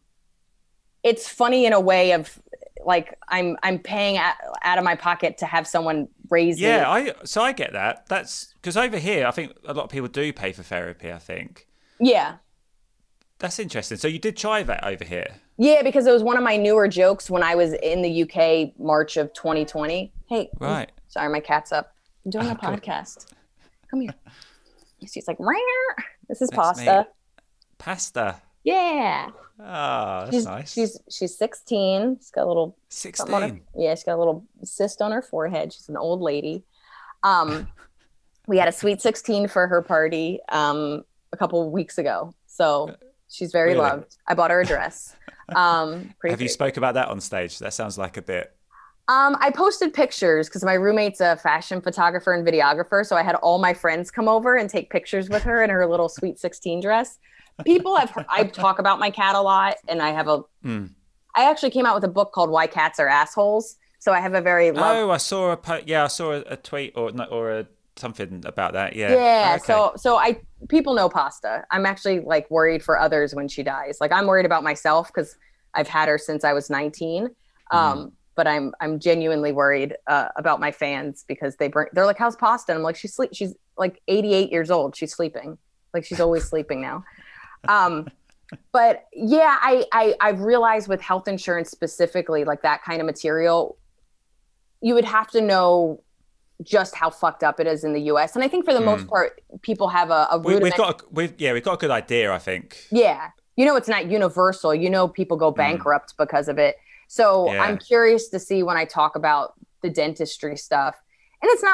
Speaker 7: it's funny in a way of like i'm i'm paying out, out of my pocket to have someone raise
Speaker 8: yeah
Speaker 7: me.
Speaker 8: I so I get that. That's because over here I think a lot of people do pay for therapy. I think
Speaker 7: yeah
Speaker 8: that's interesting. So you did try that over here?
Speaker 7: Yeah, because it was one of my newer jokes when I was in the U K March of twenty twenty. Hey,
Speaker 8: right.
Speaker 7: Sorry, my cat's up. I'm doing oh, a podcast. Cool. Come here. She's like, Rah! This is That's pasta.
Speaker 8: Me. Pasta.
Speaker 7: Yeah.
Speaker 8: Oh, that's
Speaker 7: she's,
Speaker 8: nice.
Speaker 7: She's she's sixteen. She's got a little
Speaker 8: sixteen.
Speaker 7: Her, yeah, she's got a little cyst on her forehead. She's an old lady. Um, we had a sweet sixteen for her party um a couple of weeks ago. So she's very really? loved. I bought her a dress. Um,
Speaker 8: Have you spoke about that on stage? That sounds like a bit.
Speaker 7: Um, I posted pictures because my roommate's a fashion photographer and videographer. So I had all my friends come over and take pictures with her in her little sweet sixteen dress. People have heard, I talk about my cat a lot, and I have a, mm. I actually came out with a book called Why Cats Are Assholes. So I have a very love-
Speaker 8: Oh, I saw a, po- yeah, I saw a, a tweet or or a something about that. Yeah.
Speaker 7: Yeah.
Speaker 8: Oh, okay.
Speaker 7: So, so I, people know Pasta. I'm actually like worried for others when she dies. Like, I'm worried about myself because I've had her since I was nineteen. Um, mm. But I'm I'm genuinely worried uh, about my fans because they bring they're like, how's Pasta? And I'm like, she's sleep she's like eighty-eight years old. She's sleeping. Like, she's always sleeping now. Um, but yeah, I, I I've realized with health insurance specifically, like that kind of material, you would have to know just how fucked up it is in the U S. And I think for the mm. most part, people have a, a
Speaker 8: we, we've got a, we've yeah we've got a good idea, I think.
Speaker 7: Yeah, you know, it's not universal. You know, people go bankrupt mm. because of it. So yeah. I'm curious to see when I talk about the dentistry stuff. And it's not like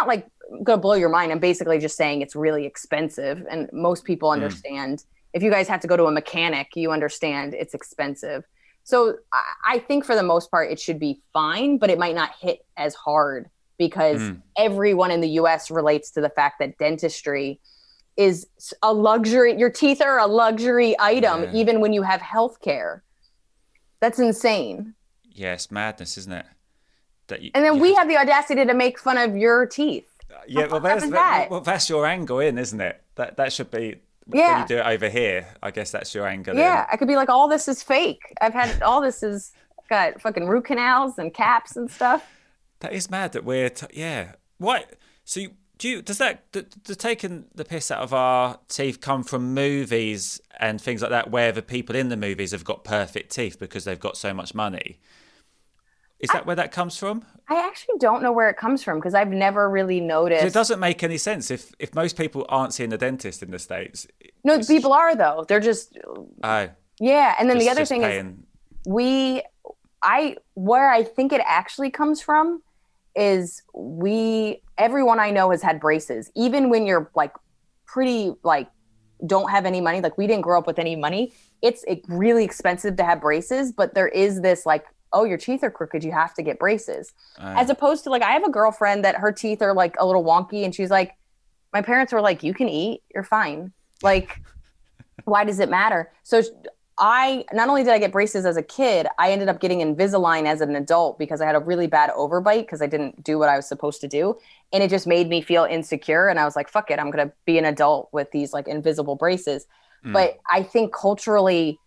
Speaker 7: going to blow your mind. I'm basically just saying it's really expensive. And most people understand. Mm. If you guys have to go to a mechanic, you understand it's expensive. So I, I think for the most part, it should be fine, but it might not hit as hard because mm. everyone in the U S relates to the fact that dentistry is a luxury. Your teeth are a luxury item, yeah. even when you have health care. That's insane.
Speaker 8: Yeah, it's madness, isn't it? That you,
Speaker 7: and then
Speaker 8: you
Speaker 7: we
Speaker 8: have...
Speaker 7: have the audacity to make fun of your teeth.
Speaker 8: Uh, yeah, well that's, that? well, that's your angle in, isn't it? That that should be,
Speaker 7: yeah.
Speaker 8: when you do it over here, I guess that's your angle
Speaker 7: yeah,
Speaker 8: in.
Speaker 7: I could be like, all this is fake. I've had, all this is, got fucking root canals and caps and stuff.
Speaker 8: That is mad that we're, t- yeah. What? So you, do you, does that, the, the taking the piss out of our teeth come from movies and things like that, where the people in the movies have got perfect teeth because they've got so much money? Is that I, where that comes from?
Speaker 7: I actually don't know where it comes from because I've never really noticed.
Speaker 8: It doesn't make any sense if, if most people aren't seeing the dentist in the States.
Speaker 7: No, people are though. They're just.
Speaker 8: Oh.
Speaker 7: Yeah, and then
Speaker 8: just,
Speaker 7: the other thing paying. is, we, I where I think it actually comes from is we. Everyone I know has had braces, even when you're like pretty like don't have any money. Like we didn't grow up with any money. It's it, really expensive to have braces, but there is this like. Oh, your teeth are crooked, you have to get braces. Uh, As opposed to like, I have a girlfriend that her teeth are like a little wonky and she's like, my parents were like, you can eat, you're fine. Like, why does it matter? So I, not only did I get braces as a kid, I ended up getting Invisalign as an adult because I had a really bad overbite because I didn't do what I was supposed to do. And it just made me feel insecure. And I was like, fuck it, I'm going to be an adult with these like invisible braces. Mm. But I think culturally,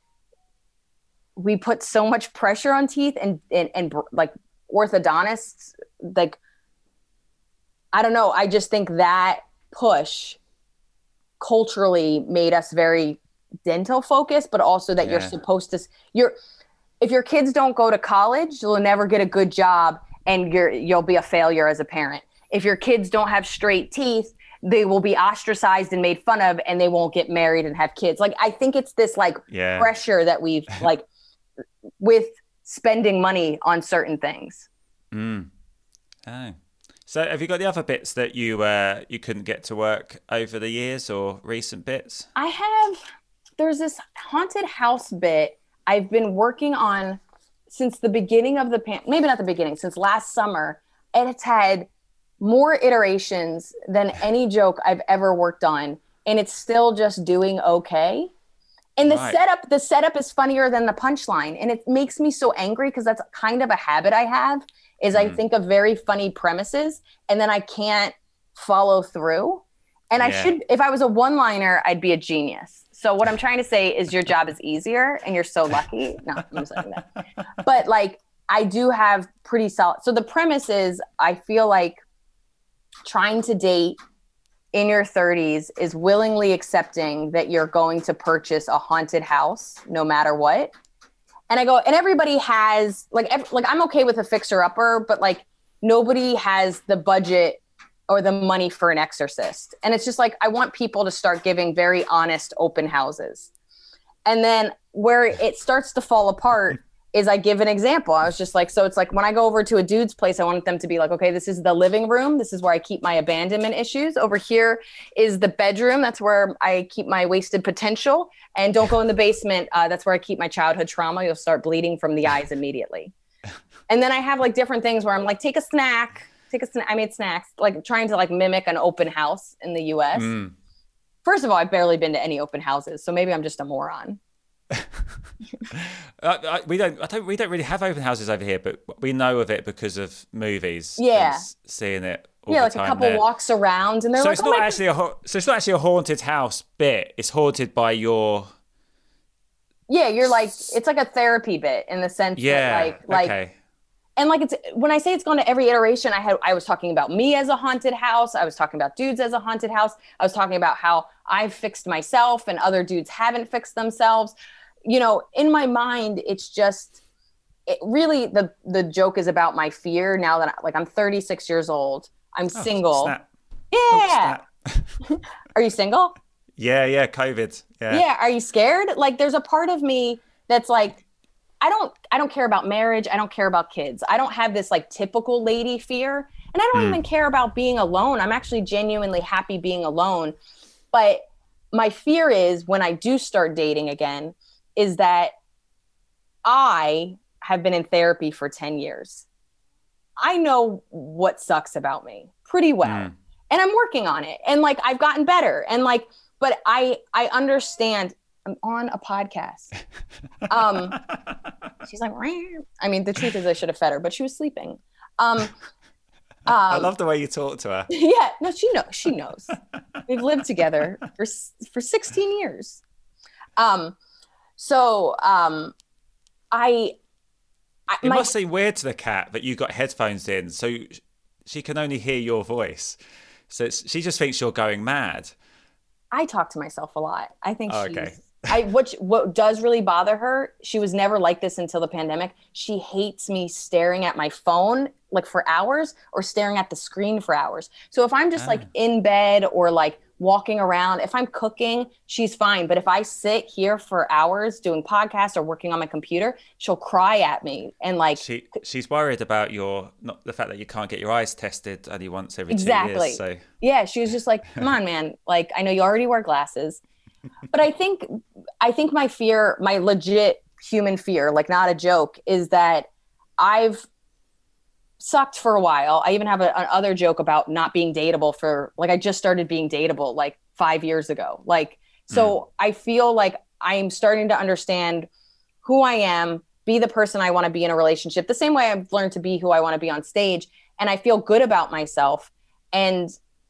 Speaker 7: we put so much pressure on teeth and, and, and like orthodontists, like, I don't know. I just think that push culturally made us very dental focused, but also that yeah. you're supposed to, you're, if your kids don't go to college, you'll never get a good job and you're, you'll be a failure as a parent. If your kids don't have straight teeth, they will be ostracized and made fun of and they won't get married and have kids. Like, I think it's this like yeah. pressure that we've like, with spending money on certain things.
Speaker 8: Mm. Oh. So have you got the other bits that you uh, you couldn't get to work over the years or recent bits?
Speaker 7: I have, there's this haunted house bit I've been working on since the beginning of the, pan- maybe not the beginning, since last summer. And it's had more iterations than any joke I've ever worked on. And it's still just doing okay. And the right. setup, the setup is funnier than the punchline. And it makes me so angry because that's kind of a habit I have is mm. I think of very funny premises and then I can't follow through. And yeah. I should, if I was a one-liner, I'd be a genius. So what I'm trying to say is your job is easier and you're so lucky. No, I'm saying that. But like, I do have pretty solid. So the premise is I feel like trying to date in your thirties is willingly accepting that you're going to purchase a haunted house no matter what. And I go, and everybody has like, ev- like I'm okay with a fixer upper, but like nobody has the budget or the money for an exorcist. And it's just like, I want people to start giving very honest open houses. And then where it starts to fall apart is I give an example. I was just like, so it's like when I go over to a dude's place, I want them to be like, okay, this is the living room. This is where I keep my abandonment issues. Over here is the bedroom. That's where I keep my wasted potential. And don't go in the basement. Uh, that's where I keep my childhood trauma. You'll start bleeding from the eyes immediately. And then I have like different things where I'm like, take a snack, take a snack. I made snacks, like trying to like mimic an open house in the U S. Mm. First of all, I've barely been to any open houses. So maybe I'm just a moron.
Speaker 8: uh, I, we don't. I don't. We don't really have open houses over here, but we know of it because of movies.
Speaker 7: Yeah,
Speaker 8: seeing it. All
Speaker 7: yeah,
Speaker 8: the
Speaker 7: like
Speaker 8: time
Speaker 7: a couple
Speaker 8: there.
Speaker 7: walks around, and they're
Speaker 8: so
Speaker 7: like,
Speaker 8: it's
Speaker 7: oh
Speaker 8: not
Speaker 7: my
Speaker 8: actually a. Ha- so it's not actually a haunted house bit. It's haunted by your.
Speaker 7: Yeah, you're like it's like a therapy bit in the sense
Speaker 8: yeah,
Speaker 7: that like like.
Speaker 8: Okay.
Speaker 7: And like it's when I say it's gone to every iteration, I had I was talking about me as a haunted house. I was talking about dudes as a haunted house. I was talking about how I've fixed myself and other dudes haven't fixed themselves. You know, in my mind, it's just it really the the joke is about my fear now that I, like I'm thirty-six years old. I'm
Speaker 8: oh,
Speaker 7: single.
Speaker 8: Snap.
Speaker 7: Yeah. Oh, Are you single?
Speaker 8: Yeah, yeah, COVID. Yeah.
Speaker 7: Yeah, are you scared? Like there's a part of me that's like I don't I don't care about marriage. I don't care about kids. I don't have this like typical lady fear. And I don't
Speaker 8: Mm.
Speaker 7: even care about being alone. I'm actually genuinely happy being alone. But my fear is when I do start dating again, is that I have been in therapy for ten years. I know what sucks about me pretty well.
Speaker 8: Mm.
Speaker 7: And I'm working on it. And like, I've gotten better. And like, but I, I understand I'm on a podcast. Um, she's like, "Meow." I mean, the truth is I should have fed her, but she was sleeping. Um, um,
Speaker 8: I love the way you talk to her.
Speaker 7: Yeah, no, she knows. She knows. We've lived together for for sixteen years. Um, so um, I, I
Speaker 8: It
Speaker 7: my,
Speaker 8: must seem weird to the cat that you got headphones in, so she can only hear your voice. So it's, she just thinks you're going mad.
Speaker 7: I talk to myself a lot. I think
Speaker 8: Oh,
Speaker 7: she's,
Speaker 8: okay.
Speaker 7: I what what does really bother her, she was never like this until the pandemic. She hates me staring at my phone like for hours or staring at the screen for hours. So if I'm just
Speaker 8: Ah.
Speaker 7: like in bed or like walking around, if I'm cooking, she's fine. But if I sit here for hours doing podcasts or working on my computer, she'll cry at me and like
Speaker 8: She she's worried about your not the fact that you can't get your eyes tested only once every
Speaker 7: exactly.
Speaker 8: two years. So
Speaker 7: Yeah, she was just like, "Come on, man. Like, I know you already wear glasses." But I think I think my fear, my legit human fear, like not a joke, is that I've sucked for a while. I even have a, another joke about not being dateable for like I just started being dateable like five years ago. Like, so
Speaker 8: Mm.
Speaker 7: I feel like I'm starting to understand who I am, be the person I want to be in a relationship, the same way I've learned to be who I want to be on stage. And I feel good about myself. And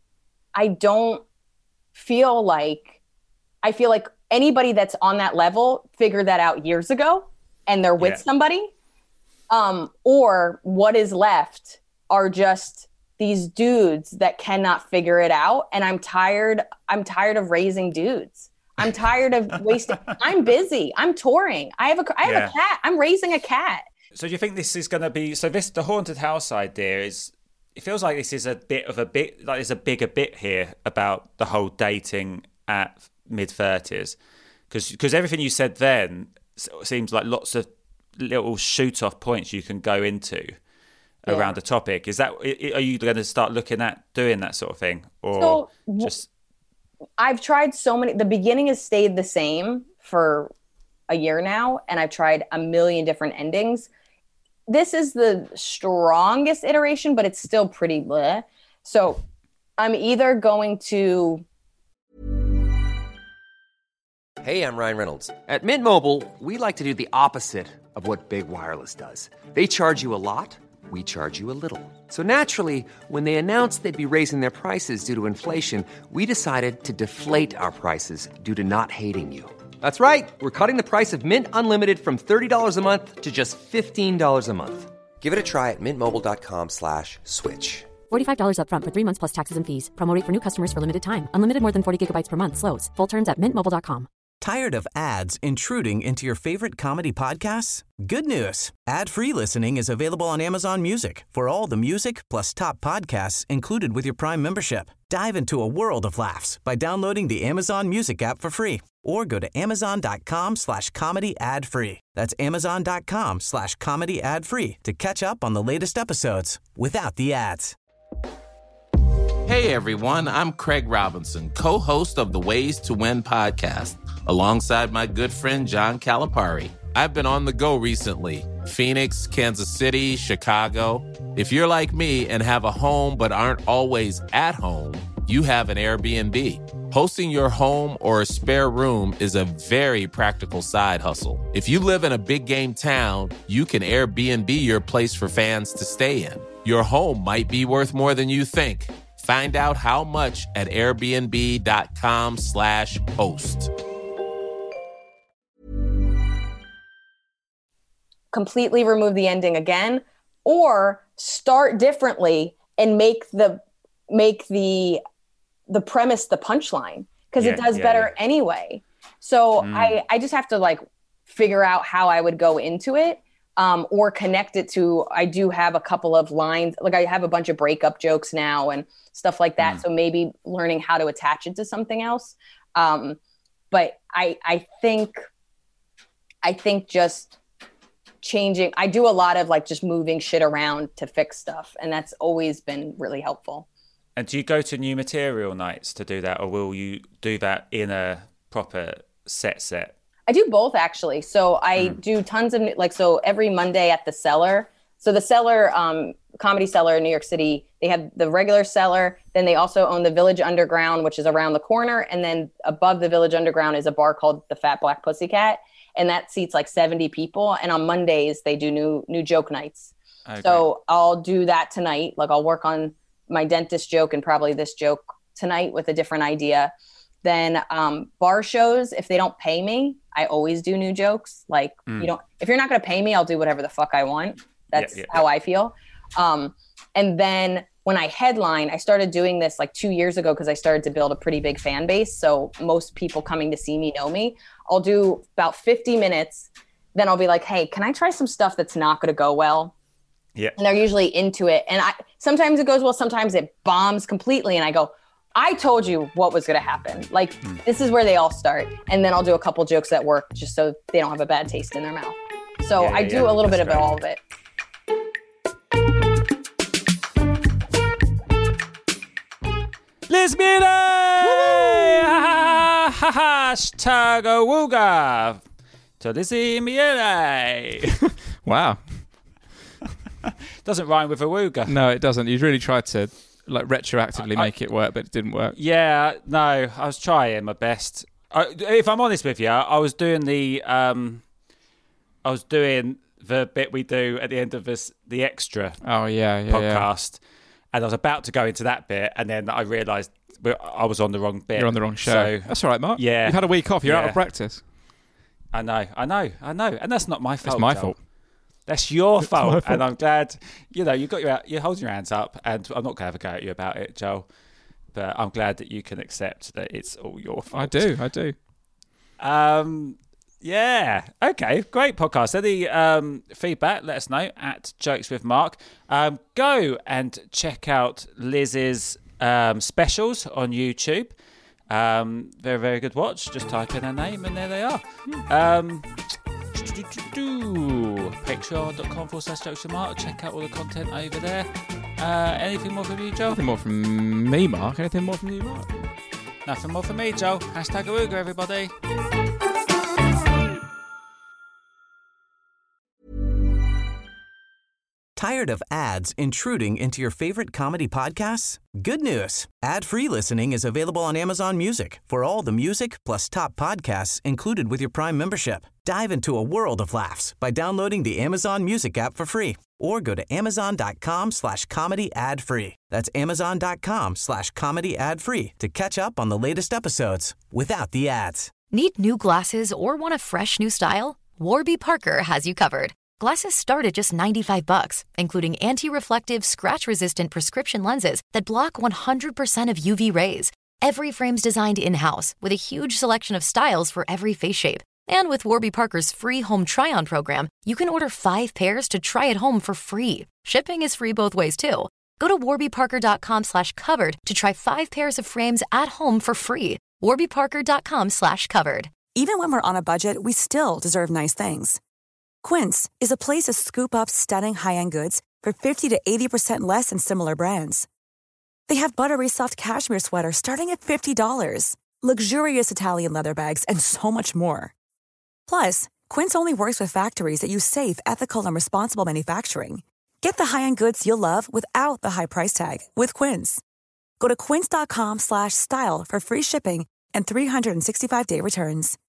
Speaker 7: I don't feel like, I feel like anybody that's on that level figured that out years ago and they're with
Speaker 8: Yeah.
Speaker 7: somebody. Um, or what is left are just these dudes that cannot figure it out. And I'm tired. I'm tired of raising dudes. I'm tired of wasting. I'm busy. I'm touring. I have a, I have
Speaker 8: Yeah.
Speaker 7: a cat. I'm raising a cat.
Speaker 8: So do you think this is going to be so this the haunted house idea is it feels like this is a bit of a bit like there's a bigger bit here about the whole dating at mid thirties because because everything you said then s- seems like lots of little shoot off points you can go into
Speaker 7: Yeah.
Speaker 8: around the topic. Is that i- i- are you going to start looking at doing that sort of thing or
Speaker 7: So, w-
Speaker 8: just
Speaker 7: I've tried so many. The beginning has stayed the same for a year now, and I've tried a million different endings. This is the strongest iteration, but it's still pretty bleh. So I'm either going to
Speaker 1: Hey, I'm Ryan Reynolds. At Mint Mobile, we like to do the opposite of what Big Wireless does. They charge you a lot, we charge you a little. So naturally, when they announced they'd be raising their prices due to inflation, we decided to deflate our prices due to not hating you. That's right. We're cutting the price of Mint Unlimited from thirty dollars a month to just fifteen dollars a month. Give it a try at mintmobile.com slash switch.
Speaker 2: forty-five dollars up front for three months plus taxes and fees. Promo rate for new customers for limited time. Unlimited more than forty gigabytes per month slows. Full terms at mint mobile dot com.
Speaker 9: Tired of ads intruding into your favorite comedy podcasts? Good news. Ad-free listening is available on Amazon Music for all the music plus top podcasts included with your Prime membership. Dive into a world of laughs by downloading the Amazon Music app for free or go to amazon.com slash comedy ad free. That's amazon.com slash comedy ad free to catch up on the latest episodes without the ads.
Speaker 10: Hey everyone, I'm Craig Robinson, co-host of the Ways to Win podcast, alongside my good friend John Calipari. I've been on the go recently. Phoenix, Kansas City, Chicago. If you're like me and have a home but aren't always at home, you have an Airbnb. Hosting your home or a spare room is a very practical side hustle. If you live in a big game town, you can Airbnb your place for fans to stay in. Your home might be worth more than you think. Find out how much at airbnb.com slash host.
Speaker 7: completely remove the ending again, or start differently and make the make the the premise the punchline, because
Speaker 8: Yeah,
Speaker 7: it does
Speaker 8: yeah,
Speaker 7: better
Speaker 8: yeah.
Speaker 7: anyway. So
Speaker 8: Mm.
Speaker 7: I I just have to like figure out how I would go into it, um, or connect it to. I do have a couple of lines, like I have a bunch of breakup jokes now and stuff like that.
Speaker 8: Mm.
Speaker 7: So maybe learning how to attach it to something else. Um, but I I think I think just changing. I do a lot of like just moving shit around to fix stuff. And that's always been really helpful.
Speaker 8: And do you go to new material nights to do that, or will you do that in a proper set set?
Speaker 7: I do both, actually. So I mm. do tons of like, so every Monday at the Cellar. So the Cellar, um, Comedy Cellar in New York City, they have the regular Cellar. Then they also own the Village Underground, which is around the corner. And then above the Village Underground is a bar called the Fat Black Pussycat. And that seats like seventy people. And on Mondays, they do new new joke nights. Okay. So I'll do that tonight. Like I'll work on my dentist joke and probably this joke tonight with a different idea. Then um, bar shows, if they don't pay me, I always do new jokes. Like, mm. you don't, if you're not going to pay me, I'll do whatever the fuck I want. That's yeah, yeah, how yeah. I feel. Um, and then when I headline, I started doing this like two years ago because I started to build a pretty big fan base. So most people coming to see me know me. I'll do about fifty minutes. Then I'll be like, hey, can I try some stuff that's not going to go well?
Speaker 8: Yeah.
Speaker 7: And they're usually into it. And I sometimes it goes well, sometimes it bombs completely. And I go, I told you what was going to happen. Like, mm. this is where they all start. And then I'll do a couple jokes that work just so they don't have a bad taste in their mouth. So yeah, I do yeah, a little bit of all of it.
Speaker 8: Liz Miele! Hashtag awooga to Lizzie Miele.
Speaker 6: Wow.
Speaker 8: Doesn't rhyme with awooga.
Speaker 6: No, it doesn't. You really tried to like retroactively I, make it work, but it didn't work.
Speaker 8: Yeah, no, I was trying my best. I, if I'm honest with you, I was doing the um, I was doing the bit we do at the end of this, the extra.
Speaker 6: Oh yeah, yeah
Speaker 8: podcast,
Speaker 6: yeah.
Speaker 8: And I was about to go into that bit, and then I realised I was on the wrong bit.
Speaker 6: You're on the wrong show.
Speaker 8: So,
Speaker 6: that's all right, Mark.
Speaker 8: Yeah,
Speaker 6: you've had a week off. You're
Speaker 8: yeah.
Speaker 6: out of practice.
Speaker 8: I know, I know, I know, and that's not my fault.
Speaker 6: It's my
Speaker 8: Joel.
Speaker 6: fault.
Speaker 8: That's your fault.
Speaker 6: fault,
Speaker 8: and I'm glad, you know, you got your you're holding your hands up, and I'm not going to have a go at you about it, Joel. But I'm glad that you can accept that it's all your fault.
Speaker 6: I do, I do.
Speaker 8: Um, yeah, okay, great podcast. Any um, feedback? Let us know at Jokes with Mark. Um, go and check out Liz's um, specials on YouTube. Um, very, very good watch. Just type in her name, and there they are. Um, Patreon.com forward slash jokes with Mark. Check out all the content over there. Uh, anything more from you, Joel?
Speaker 6: Nothing more from me, Mark. Anything more from you, Mark?
Speaker 8: Nothing more from me, Joel. Hashtag awooga, everybody.
Speaker 9: Tired of ads intruding into your favorite comedy podcasts? Good news. Ad-free listening is available on Amazon Music for all the music plus top podcasts included with your Prime membership. Dive into a world of laughs by downloading the Amazon Music app for free or go to amazon.com slash comedy ad free. That's amazon.com slash comedy ad free to catch up on the latest episodes without the ads.
Speaker 3: Need new glasses or want a fresh new style? Warby Parker has you covered. Glasses start at just ninety-five bucks, including anti-reflective, scratch-resistant prescription lenses that block one hundred percent of U V rays. Every frame's designed in-house with a huge selection of styles for every face shape. And with Warby Parker's free home try-on program, you can order five pairs to try at home for free. Shipping is free both ways, too. Go to warbyparker.com slash covered to try five pairs of frames at home for free. warbyparker.com slash covered.
Speaker 11: Even when we're on a budget, we still deserve nice things. Quince is a place to scoop up stunning high-end goods for fifty to eighty percent less than similar brands. They have buttery soft cashmere sweaters starting at fifty dollars, luxurious Italian leather bags, and so much more. Plus, Quince only works with factories that use safe, ethical, and responsible manufacturing. Get the high-end goods you'll love without the high price tag with Quince. Go to quince.com slash style for free shipping and three sixty-five day returns.